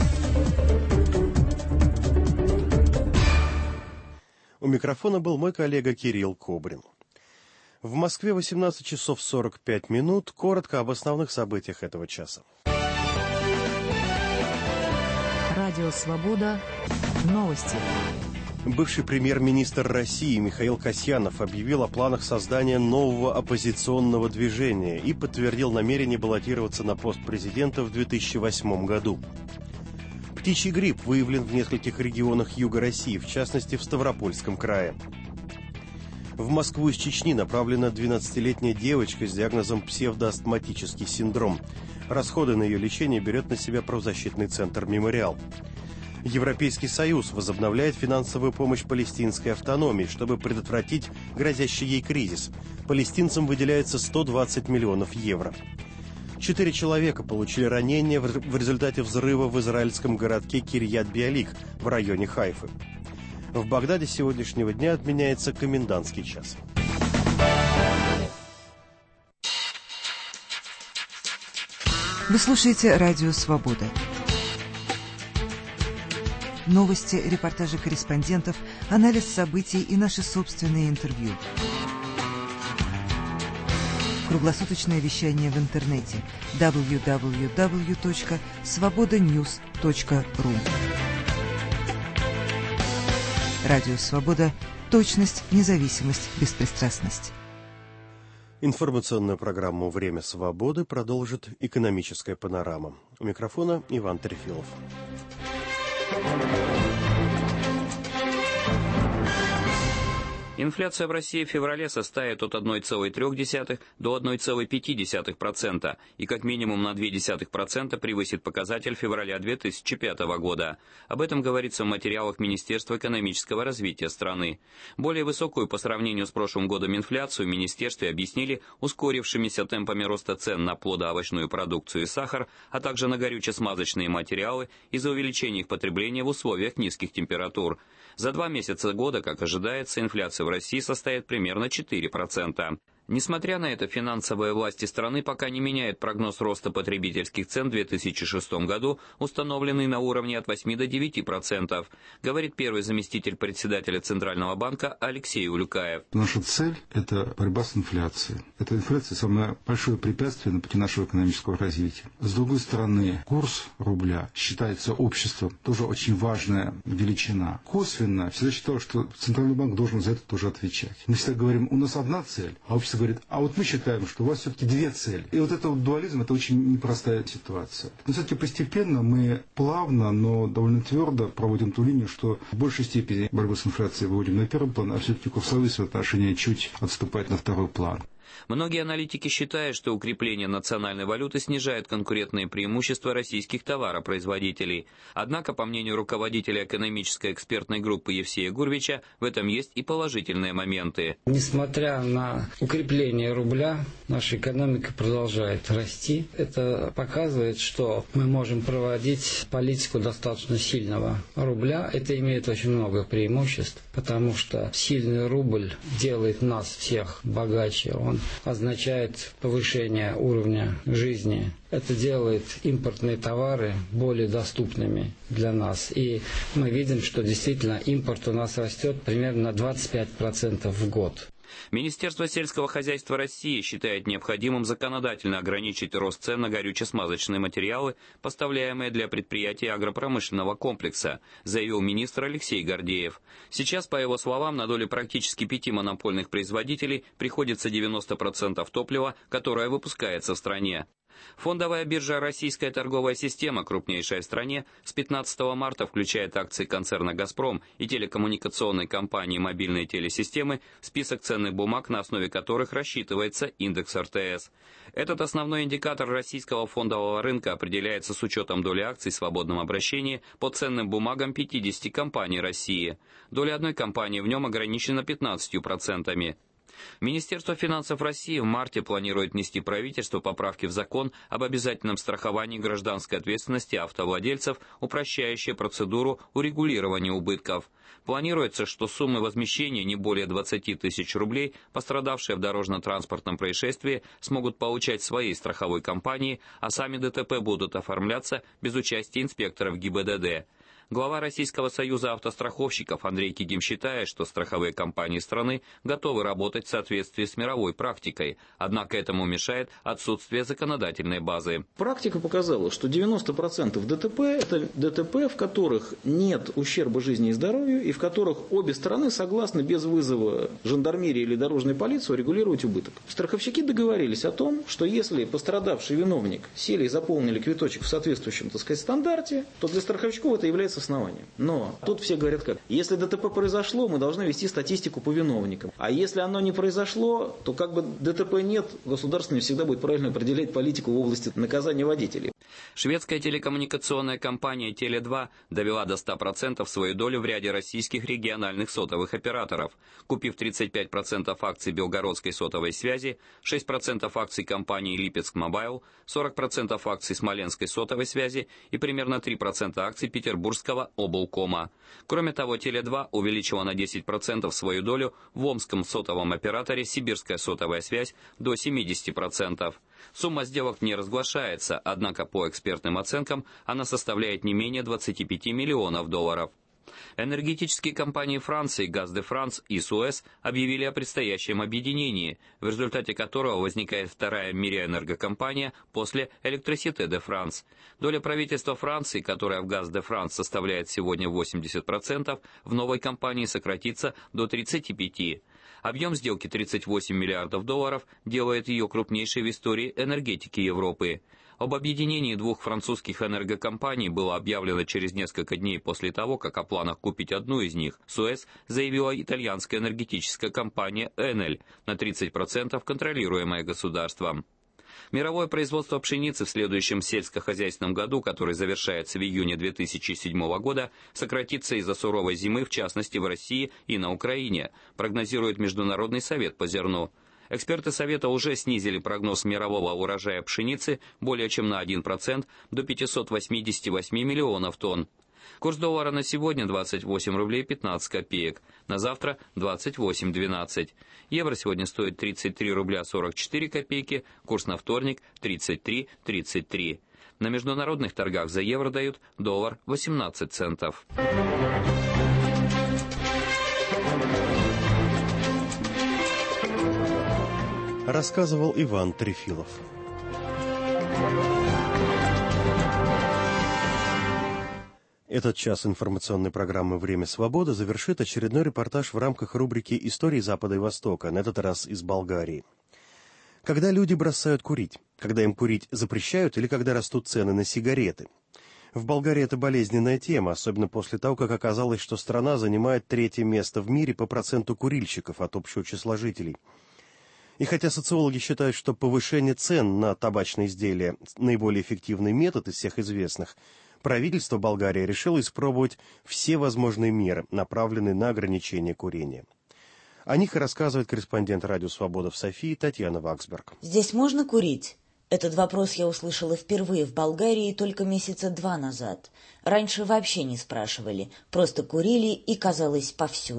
Speaker 2: У микрофона был мой коллега Кирилл Кобрин. В Москве восемнадцать часов сорок пять минут. Коротко об основных событиях этого часа.
Speaker 1: Радио «Свобода». Новости.
Speaker 2: Бывший премьер-министр России Михаил Касьянов объявил о планах создания нового оппозиционного движения и подтвердил намерение баллотироваться на пост президента в две тысячи восьмом году. Птичий грипп выявлен в нескольких регионах юга России, в частности в Ставропольском крае. В Москву из Чечни направлена двенадцатилетняя девочка с диагнозом псевдоастматический синдром. Расходы на ее лечение берет на себя правозащитный центр «Мемориал». Европейский Союз возобновляет финансовую помощь палестинской автономии, чтобы предотвратить грозящий ей кризис. Палестинцам выделяется сто двадцать миллионов евро. Четыре человека получили ранения в результате взрыва в израильском городке Кирьят-Биалик в районе Хайфы. В Багдаде с сегодняшнего дня отменяется комендантский час.
Speaker 22: Вы слушаете «Радио Свобода». Новости, репортажи корреспондентов, анализ событий и наши собственные интервью. Круглосуточное вещание в интернете дабл ю дабл ю дабл ю точка свобода ньюс точка ру. Радио «Свобода». Точность, независимость, беспристрастность.
Speaker 2: Информационную программу «Время свободы» продолжит экономическая панорама. У микрофона Иван Трефилов.
Speaker 23: Инфляция в России в феврале составит от одной целой трёх десятых до одной целой пяти десятых процента и как минимум на две десятых процента превысит показатель февраля две тысячи пятого года. Об этом говорится в материалах Министерства экономического развития страны. Более высокую по сравнению с прошлым годом инфляцию в Министерстве объяснили ускорившимися темпами роста цен на плодоовощную продукцию и сахар, а также на горюче-смазочные материалы из-за увеличения их потребления в условиях низких температур. За два месяца года, как ожидается, инфляция в России составит примерно четыре процента. Несмотря на это, финансовые власти страны пока не меняют прогноз роста потребительских цен в две тысячи шестом году, установленный на уровне от восьми до девяти процентов, говорит первый заместитель председателя Центрального банка Алексей Улюкаев.
Speaker 24: Наша цель – это борьба с инфляцией. Эта инфляция – самое большое препятствие на пути нашего экономического развития. С другой стороны, курс рубля считается обществом тоже очень важная величина. Косвенно всегда считал, что Центральный банк должен за это тоже отвечать. Мы всегда говорим, у нас одна цель, а общество говорит, а вот мы считаем, что у вас все-таки две цели. И вот этот дуализм – это очень непростая ситуация. Но все-таки постепенно мы плавно, но довольно твердо проводим ту линию, что в большей степени борьбу с инфляцией выводим на первый план, а все-таки курсовые соотношения чуть отступают на второй план.
Speaker 23: Многие аналитики считают, что укрепление национальной валюты снижает конкурентные преимущества российских товаропроизводителей. Однако, по мнению руководителя экономической экспертной группы Евсея Гурвича, в этом есть и положительные моменты.
Speaker 25: Несмотря на укрепление рубля, наша экономика продолжает расти. Это показывает, что мы можем проводить политику достаточно сильного рубля. Это имеет очень много преимуществ, потому что сильный рубль делает нас всех богаче. Он означает повышение уровня жизни. Это делает импортные товары более доступными для нас. И мы видим, что действительно импорт у нас растет примерно на двадцать пять процентов в год.
Speaker 23: Министерство сельского хозяйства России считает необходимым законодательно ограничить рост цен на горюче-смазочные материалы, поставляемые для предприятий агропромышленного комплекса, заявил министр Алексей Гордеев. Сейчас, по его словам, на долю практически пяти монопольных производителей приходится девяносто процентов топлива, которое выпускается в стране. Фондовая биржа «Российская торговая система», крупнейшая в стране, с пятнадцатого марта включает акции концерна «Газпром» и телекоммуникационной компании «Мобильные телесистемы» в список ценных бумаг, на основе которых рассчитывается индекс эр тэ эс. Этот основной индикатор российского фондового рынка определяется с учетом доли акций в свободном обращении по ценным бумагам пятидесяти компаний России. Доля одной компании в нем ограничена пятнадцатью процентами. Министерство финансов России в марте планирует внести правительству поправки в закон об обязательном страховании гражданской ответственности автовладельцев, упрощающие процедуру урегулирования убытков. Планируется, что суммы возмещения не более двадцати тысяч рублей, пострадавшие в дорожно-транспортном происшествии, смогут получать своей страховой компании, а сами дэ тэ пэ будут оформляться без участия инспекторов гэ и бэ дэ дэ. Глава Российского союза автостраховщиков Андрей Кигим считает, что страховые компании страны готовы работать в соответствии с мировой практикой, однако этому мешает отсутствие законодательной базы.
Speaker 3: Практика показала, что девяносто процентов дэ тэ пэ – это дэ тэ пэ, в которых нет ущерба жизни и здоровью, и в которых обе стороны согласны без вызова жандармерии или дорожной полиции регулировать убыток. Страховщики договорились о том, что если пострадавший виновник сели и заполнили квиточек в соответствующем, так сказать, стандарте, то для страховщиков это является основанием. Но тут все говорят как? Если дэ тэ пэ произошло, мы должны вести статистику по виновникам. А если оно не произошло, то как бы дэ тэ пэ нет, государство не всегда будет правильно определять политику в области наказания водителей.
Speaker 23: Шведская телекоммуникационная компания теле два довела до ста процентов свою долю в ряде российских региональных сотовых операторов, купив тридцать пять процентов акций Белгородской сотовой связи, шесть процентов акций компании Липецк Мобайл, сорок процентов акций Смоленской сотовой связи и примерно три процента акций Петербургского облкома. Кроме того, теле два увеличила на десять процентов свою долю в омском сотовом операторе Сибирская сотовая связь до семидесяти процентов. Сумма сделок не разглашается, однако по экспертным оценкам она составляет не менее двадцати пяти миллионов долларов. Энергетические компании Франции «Газ де Франс» и «Суэс» объявили о предстоящем объединении, в результате которого возникает вторая в мире энергокомпания после «Электрисите де Франс». Доля правительства Франции, которая в «Газ де Франс» составляет сегодня восемьдесят процентов, в новой компании сократится до тридцати пяти процентов. Объем сделки тридцать восемь миллиардов долларов делает ее крупнейшей в истории энергетики Европы. Об объединении двух французских энергокомпаний было объявлено через несколько дней после того, как о планах купить одну из них, «Суэс», заявила итальянская энергетическая компания «Энель», на тридцать процентов контролируемая государством. Мировое производство пшеницы в следующем сельскохозяйственном году, который завершается в июне две тысячи седьмого года, сократится из-за суровой зимы, в частности в России и на Украине, прогнозирует Международный совет по зерну. Эксперты Совета уже снизили прогноз мирового урожая пшеницы более чем на один процент до пятисот восьмидесяти восьми миллионов тонн. Курс доллара на сегодня двадцать восемь рублей пятнадцать копеек, на завтра двадцать восемь двенадцать. Евро сегодня стоит тридцать три рубля сорок четыре копейки, курс на вторник тридцать три тридцать три. На международных торгах за евро дают доллар восемнадцать центов.
Speaker 2: Рассказывал Иван Трефилов. Этот час информационной программы «Время свободы» завершит очередной репортаж в рамках рубрики «Истории Запада и Востока», на этот раз из Болгарии. Когда люди бросают курить? Когда им курить запрещают или когда растут цены на сигареты? В Болгарии это болезненная тема, особенно после того, как оказалось, что страна занимает третье место в мире по проценту курильщиков от общего числа жителей. И хотя социологи считают, что повышение цен на табачные изделия – наиболее эффективный метод из всех известных, правительство Болгарии решило испробовать все возможные меры, направленные на ограничение курения. О них и рассказывает корреспондент «Радио Свобода» в Софии Татьяна Ваксберг.
Speaker 4: Здесь можно курить? Этот вопрос я услышала впервые в Болгарии только месяца два назад. Раньше вообще не спрашивали, просто курили и, казалось, повсюду.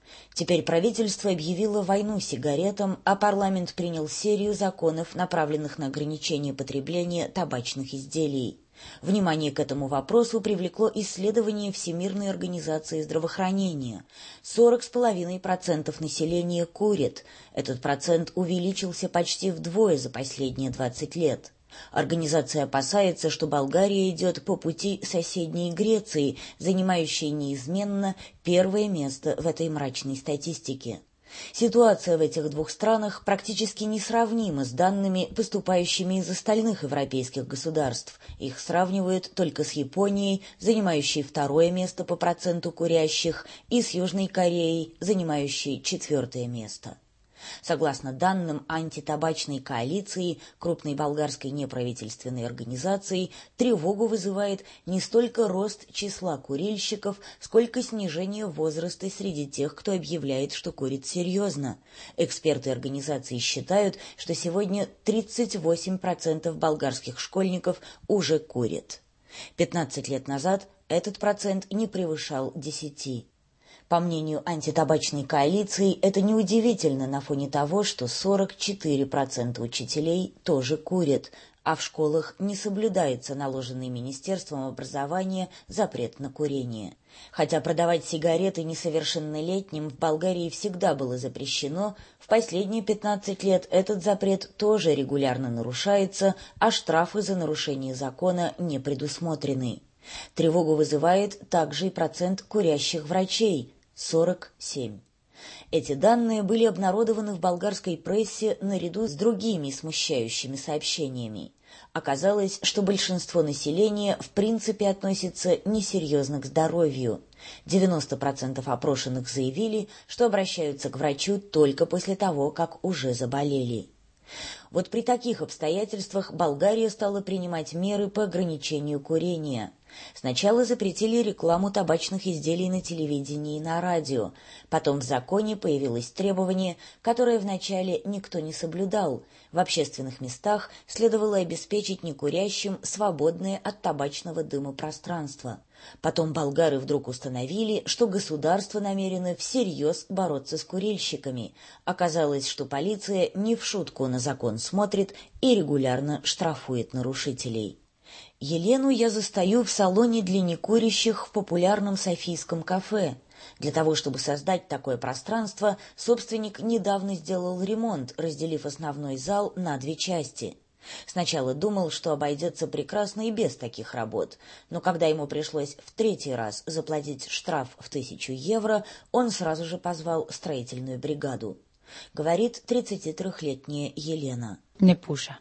Speaker 4: Теперь правительство объявило войну сигаретам, а парламент принял серию законов, направленных на ограничение потребления табачных изделий. Внимание к этому вопросу привлекло исследование Всемирной организации здравоохранения. сорок целых пять десятых процента населения курит. Этот процент увеличился почти вдвое за последние двадцать лет. Организация опасается, что Болгария идет по пути соседней Греции, занимающей неизменно первое место в этой мрачной статистике. Ситуация в этих двух странах практически несравнима с данными, поступающими из остальных европейских государств. Их сравнивают только с Японией, занимающей второе место по проценту курящих, и с Южной Кореей, занимающей четвертое место. Согласно данным антитабачной коалиции, крупной болгарской неправительственной организации, тревогу вызывает не столько рост числа курильщиков, сколько снижение возраста среди тех, кто объявляет, что курит серьезно. Эксперты организации считают, что сегодня тридцать восемь процентов болгарских школьников уже курят. пятнадцать лет назад этот процент не превышал десяти процентов. По мнению антитабачной коалиции, это неудивительно на фоне того, что сорок четыре процента учителей тоже курят, а в школах не соблюдается наложенный Министерством образования запрет на курение. Хотя продавать сигареты несовершеннолетним в Болгарии всегда было запрещено, в последние пятнадцать лет этот запрет тоже регулярно нарушается, а штрафы за нарушение закона не предусмотрены. Тревогу вызывает также и процент курящих врачей – сорок семь процентов. Эти данные были обнародованы в болгарской прессе наряду с другими смущающими сообщениями. Оказалось, что большинство населения в принципе относится несерьезно к здоровью. девяносто процентов опрошенных заявили, что обращаются к врачу только после того, как уже заболели. Вот при таких обстоятельствах Болгария стала принимать меры по ограничению курения. Сначала запретили рекламу табачных изделий на телевидении и на радио. Потом в законе появилось требование, которое вначале никто не соблюдал. В общественных местах следовало обеспечить некурящим свободное от табачного дыма пространство. Потом болгары вдруг установили, что государство намерено всерьез бороться с курильщиками. Оказалось, что полиция не в шутку на закон смотрит и регулярно штрафует нарушителей. Елену я застаю в салоне для некурящих в популярном софийском кафе. Для того, чтобы создать такое пространство, собственник недавно сделал ремонт, разделив основной зал на две части. Сначала думал, что обойдется прекрасно и без таких работ, но когда ему пришлось в третий раз заплатить штраф в тысячу евро, он сразу же позвал строительную бригаду. Говорит тридцатитрёхлетняя Елена.
Speaker 5: Не пуша.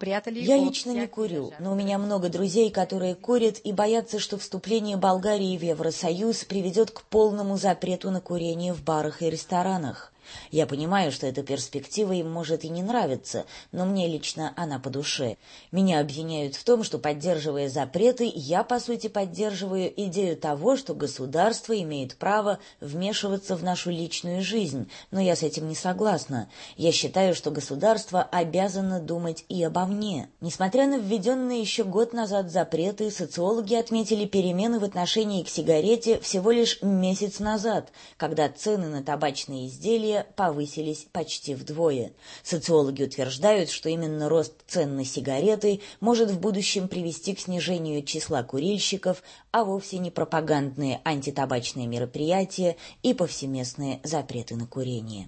Speaker 4: Я лично не курю, но у меня много друзей, которые курят и боятся, что вступление Болгарии в Евросоюз приведет к полному запрету на курение в барах и ресторанах. Я понимаю, что эта перспектива им может и не нравиться, но мне лично она по душе. Меня обвиняют в том, что, поддерживая запреты, я, по сути, поддерживаю идею того, что государство имеет право вмешиваться в нашу личную жизнь, но я с этим не согласна. Я считаю, что государство обязано думать и обо мне. Несмотря на введенные еще год назад запреты, социологи отметили перемены в отношении к сигарете всего лишь месяц назад, когда цены на табачные изделия повысились почти вдвое. Социологи утверждают, что именно рост цен на сигареты может в будущем привести к снижению числа курильщиков, а вовсе не пропагандные антитабачные мероприятия и повсеместные запреты на курение.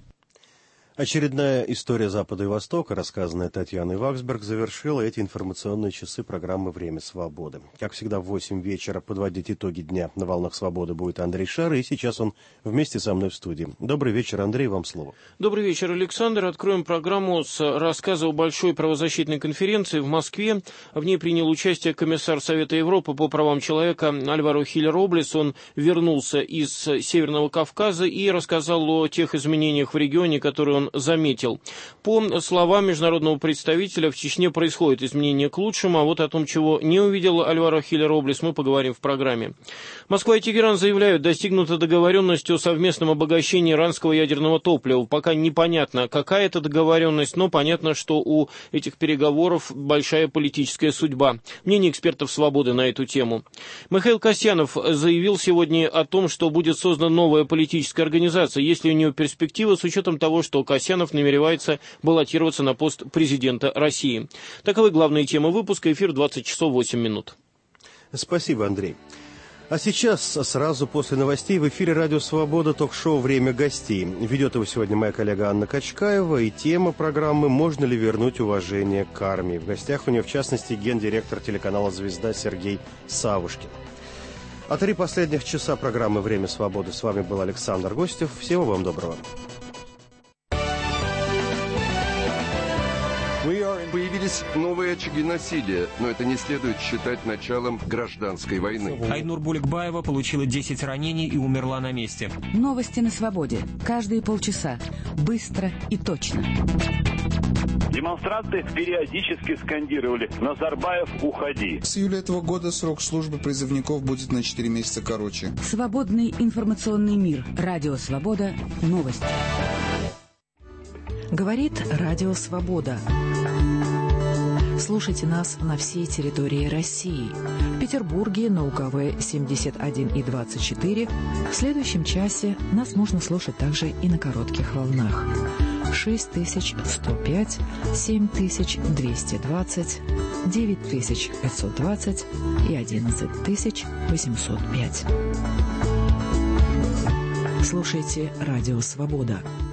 Speaker 2: Очередная история Запада и Востока, рассказанная Татьяной Ваксберг, завершила эти информационные часы программы «Время свободы». Как всегда, в восемь вечера подводить итоги дня на «Волнах свободы» будет Андрей Шар, и сейчас он вместе со мной в студии. Добрый вечер, Андрей, вам слово.
Speaker 20: Добрый вечер, Александр. Откроем программу с рассказа о большой правозащитной конференции в Москве. В ней принял участие комиссар Совета Европы по правам человека Альваро Хилья-Роблес. Он вернулся из Северного Кавказа и рассказал о тех изменениях в регионе, которые он он заметил. По словам международного представителя, в Чечне происходит изменение к лучшему, а вот о том, чего не увидел Альваро Хилья-Роблес, мы поговорим в программе. Москва и Тегеран заявляют, достигнута договоренность о совместном обогащении иранского ядерного топлива. Пока непонятно, какая это договоренность, но понятно, что у этих переговоров большая политическая судьба. Мнение экспертов «Свободы» на эту тему. Михаил Касьянов заявил сегодня о том, что будет создана новая политическая организация, есть ли у нее перспектива, с учетом того, что Касьянов намеревается баллотироваться на пост президента России. Таковы главные темы выпуска. Эфир двадцать часов восемь минут.
Speaker 2: Спасибо, Андрей. А сейчас, сразу после новостей, в эфире «Радио Свобода» ток-шоу «Время гостей». Ведет его сегодня моя коллега Анна Качкаева, и тема программы «Можно ли вернуть уважение к армии?». В гостях у нее, в частности, гендиректор телеканала «Звезда» Сергей Савушкин. А три последних часа программы «Время свободы». С вами был Александр Гостев. Всего вам доброго.
Speaker 5: Появились новые очаги насилия, но это не следует считать началом гражданской войны.
Speaker 6: Айнур Буликбаева получила десять ранений и умерла на месте.
Speaker 7: Новости на свободе. Каждые полчаса. Быстро и точно.
Speaker 8: Демонстранты периодически скандировали: «Назарбаев, уходи».
Speaker 9: С июля этого года срок службы призывников будет на четыре месяца короче.
Speaker 7: Свободный информационный мир. Радио Свобода. Новости.
Speaker 26: Говорит Радио Свобода. Слушайте нас на всей территории России. В Петербурге на УКВ семьдесят один и двадцать четыре. В следующем часе нас можно слушать также и на коротких волнах. шесть тысяч сто пять, семь тысяч двести двадцать, девять тысяч пятьсот двадцать и одиннадцать тысяч восемьсот пять. Слушайте Радио Свобода.